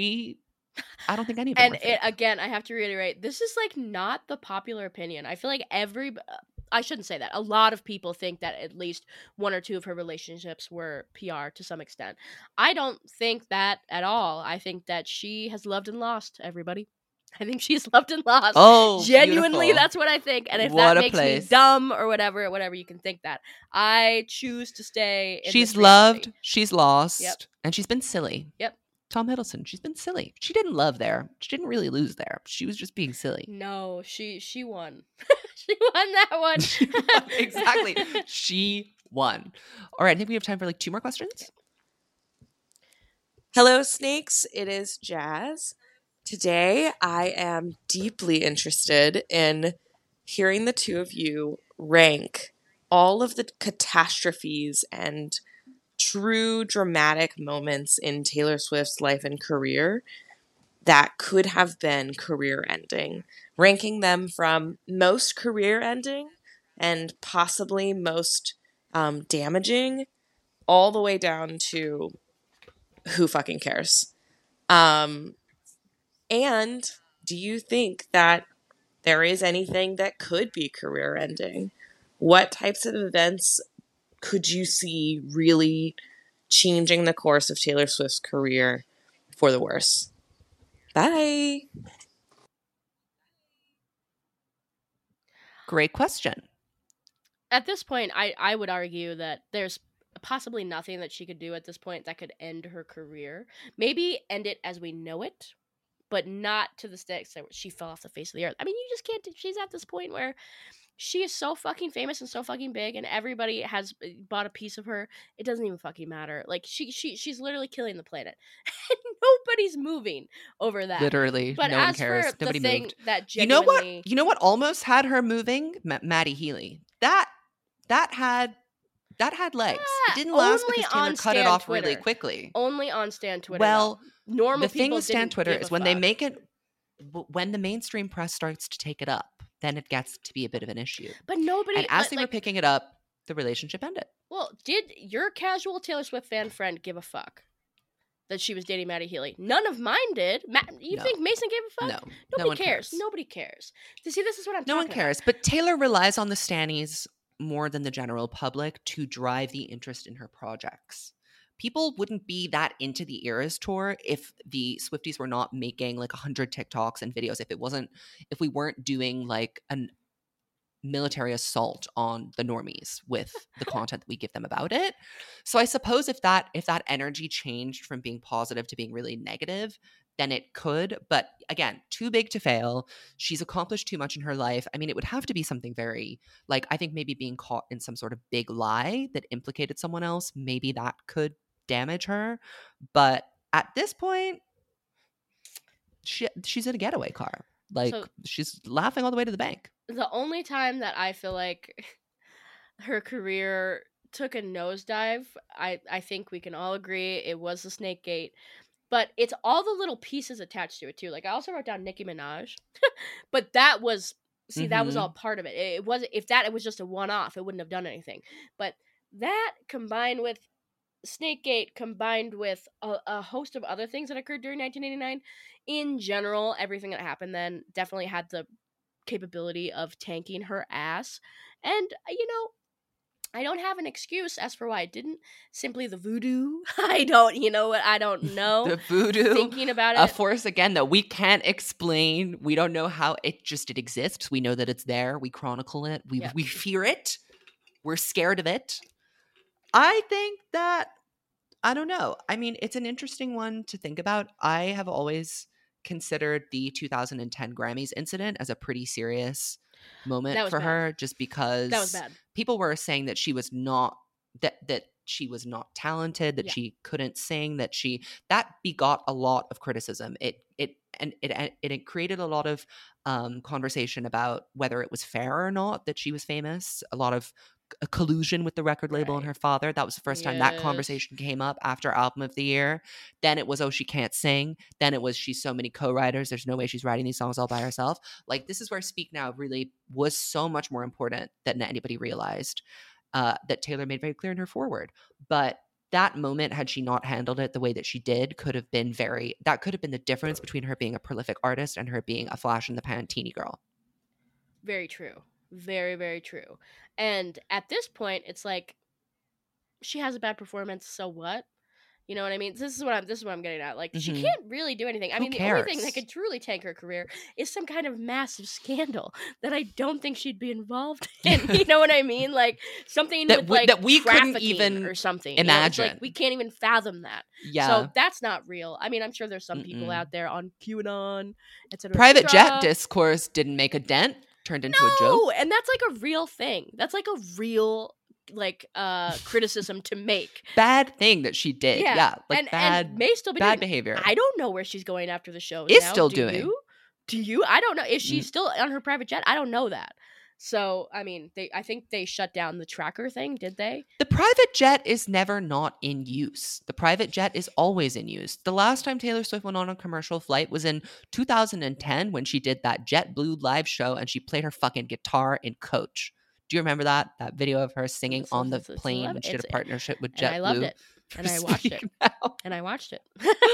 I don't think any of them And again, I have to reiterate, this is like not the popular opinion. I feel like I shouldn't say that. A lot of people think that at least one or two of her relationships were PR to some extent. I don't think that at all. I think that she has loved and lost, everybody. I think she's loved and lost. Oh, genuinely, beautiful. that's what I think. And if What that a makes place. me dumb or whatever, you can think that. I choose to stay in She's this reality. loved, she's lost, Yep. and she's been silly. Yep. Tom Hiddleston, she's been silly. She didn't love there. She didn't really lose there. She was just being silly. No, she won. She won that one. Exactly. She won. All right, I think we have time for like 2 more questions. Hello, Snakes. It is Jazz. Today, I am deeply interested in hearing the two of you rank all of the catastrophes and true dramatic moments in Taylor Swift's life and career that could have been career-ending, ranking them from most career-ending and possibly most damaging, all the way down to who fucking cares. And do you think that there is anything that could be career-ending? What types of events could you see really changing the course of Taylor Swift's career for the worse? Bye. Great question. At this point, I would argue that there's possibly nothing that she could do at this point that could end her career. Maybe end it as we know it, but not to the extent that she fell off the face of the earth. I mean, you just can't. She's at this point where she is so fucking famous and so fucking big, and everybody has bought a piece of her. It doesn't even fucking matter. Like she's literally killing the planet, and nobody's moving over that. Literally, But no one as cares. for Nobody the thing moved. that You know what? genuinely, You know what almost had her moving? Maddie Healy. That had legs. It didn't last only because Taylor on cut it Stan off really Twitter. quickly. only on Stan Twitter. Well, though. Normal the thing people with Stan didn't Twitter give is a when they fuck. make it, when the mainstream press starts to take it up, then it gets to be a bit of an issue. But nobody. And as but, they were like, picking it up, the relationship ended. well, did your casual Taylor Swift fan friend give a fuck that she was dating Maddie Healy? None of mine did. You No. think Mason gave a fuck? No, Nobody no one cares. Nobody cares. See, this is what I'm No one talking cares. But Taylor relies on the Stannies more than the general public to drive the interest in her projects. People wouldn't be that into the Eras tour if the Swifties were not making like 100 TikToks and videos. If we weren't doing like a military assault on the normies with the content that we give them about it. So I suppose if that energy changed from being positive to being really negative, then it could. But again, too big to fail. She's accomplished too much in her life. I mean, it would have to be something very, like, I think maybe being caught in some sort of big lie that implicated someone else, maybe that could damage her. But at this point, she's in a getaway car. Like, So- she's laughing all the way to the bank. The only time that I feel like her career took a nosedive, I think we can all agree it was the Snake Gate. But it's all the little pieces attached to it too. Like I also wrote down Nicki Minaj, but that was See, that was all part of it. It was if it was just a one-off, it wouldn't have done anything. But that combined with Snakegate, combined with a host of other things that occurred during 1989, in general, everything that happened then definitely had the capability of tanking her ass. And I don't have an excuse as for why it didn't. Simply the voodoo. I don't know. The voodoo, Thinking about a it. force again that we can't explain. We don't know how it exists. We know that it's there. We chronicle it. We fear it. We're scared of it. I think that, I don't know. I mean, it's an interesting one to think about. I have always considered the 2010 Grammys incident as a pretty serious moment for her, just because that was bad. People were saying that she was not that she was not talented, that she couldn't sing, that begot a lot of criticism. It created a lot of conversation about whether it was fair or not that she was famous. A lot of a collusion with the record label and her father. That was the first time that conversation came up after Album of the Year. Then it was, oh, she can't sing. Then it was, she's so many co-writers. There's no way she's writing these songs all by herself. Like, this is where Speak Now really was so much more important than anybody realized, that Taylor made very clear in her foreword. But that moment, had she not handled it the way that she did, could have been the difference between her being a prolific artist and her being a flash in the pan teeny girl. Very true. Very, very true. And at this point, it's like, she has a bad performance, so what? You know what I mean? This is what I'm getting at. Like, she can't really do anything. I mean, the only thing that could truly tank her career is some kind of massive scandal that I don't think she'd be involved in. You know what I mean? Like, something that we couldn't even or something imagine. Like, we can't even fathom that. Yeah. So that's not real. I mean, I'm sure there's some people out there on QAnon, etc. Private jet discourse didn't make a dent. Turned into a joke. No, and that's like a real thing. That's like a real criticism to make. Bad thing that she did. Yeah. Like and may still be bad doing. behavior. I don't know where she's going after the show. Is still doing. Do you? I don't know. Is she still on her private jet? I don't know that. So, I mean, I think they shut down the tracker thing, did they? The private jet is never not in use. The private jet is always in use. The last time Taylor Swift went on a commercial flight was in 2010 when she did that JetBlue live show and she played her fucking guitar in Coach. Do you remember that video of her singing on the plane when she did a partnership with JetBlue? I loved it. And I watched it. And I watched it.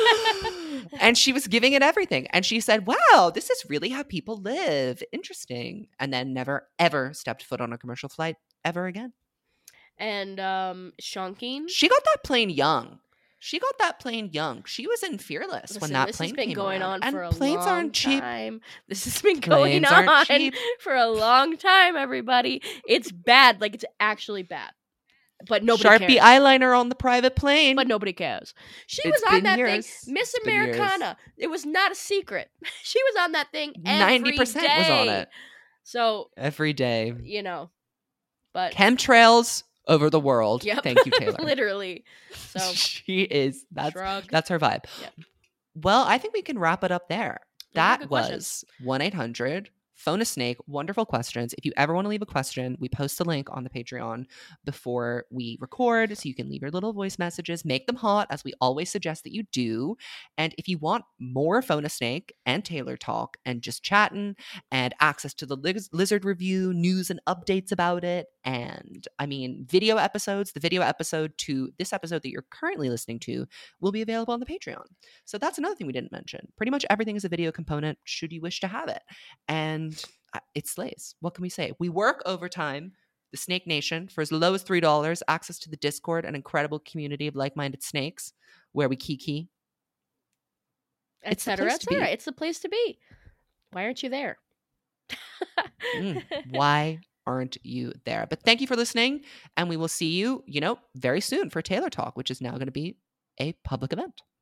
And she was giving it everything. And she said, wow, this is really how people live. Interesting. And then never, ever stepped foot on a commercial flight ever again. And Shonkin? She got that plane young. She was in Fearless when that plane came going around. on for a planes long aren't cheap. time. This has been going on for a long time, everybody. It's bad. Like, it's actually bad. But nobody Sharpie cares. eyeliner on the private plane. But nobody cares. She was on that thing. Miss Americana. It was not a secret. She was on that thing every 90% day. was on it. So every day. You know. But chemtrails over the world. Yep. Thank you, Taylor. Literally. So she is. That's her vibe. Yep. Well, I think we can wrap it up there. That was questions. 1-800 Phone a Snake. Wonderful questions. If you ever want to leave a question, we post a link on the Patreon before we record, so you can leave your little voice messages. Make them hot, as we always suggest that you do. And if you want more Phone a Snake and Taylor talk and just chatting and access to the Lizard review, news and updates about it, and I mean video episodes, the video episode to this episode that you're currently listening to will be available on the Patreon. So that's another thing we didn't mention. Pretty much everything is a video component should you wish to have it. And it slays. What can we say? We work overtime. The Snake Nation, for as low as $3, access to the Discord, an incredible community of like-minded snakes where we kiki. Etc. Etc. It's the place to be. Why aren't you there? Why aren't you there? But thank you for listening, and we will see you, very soon for Taylor Talk, which is now going to be a public event.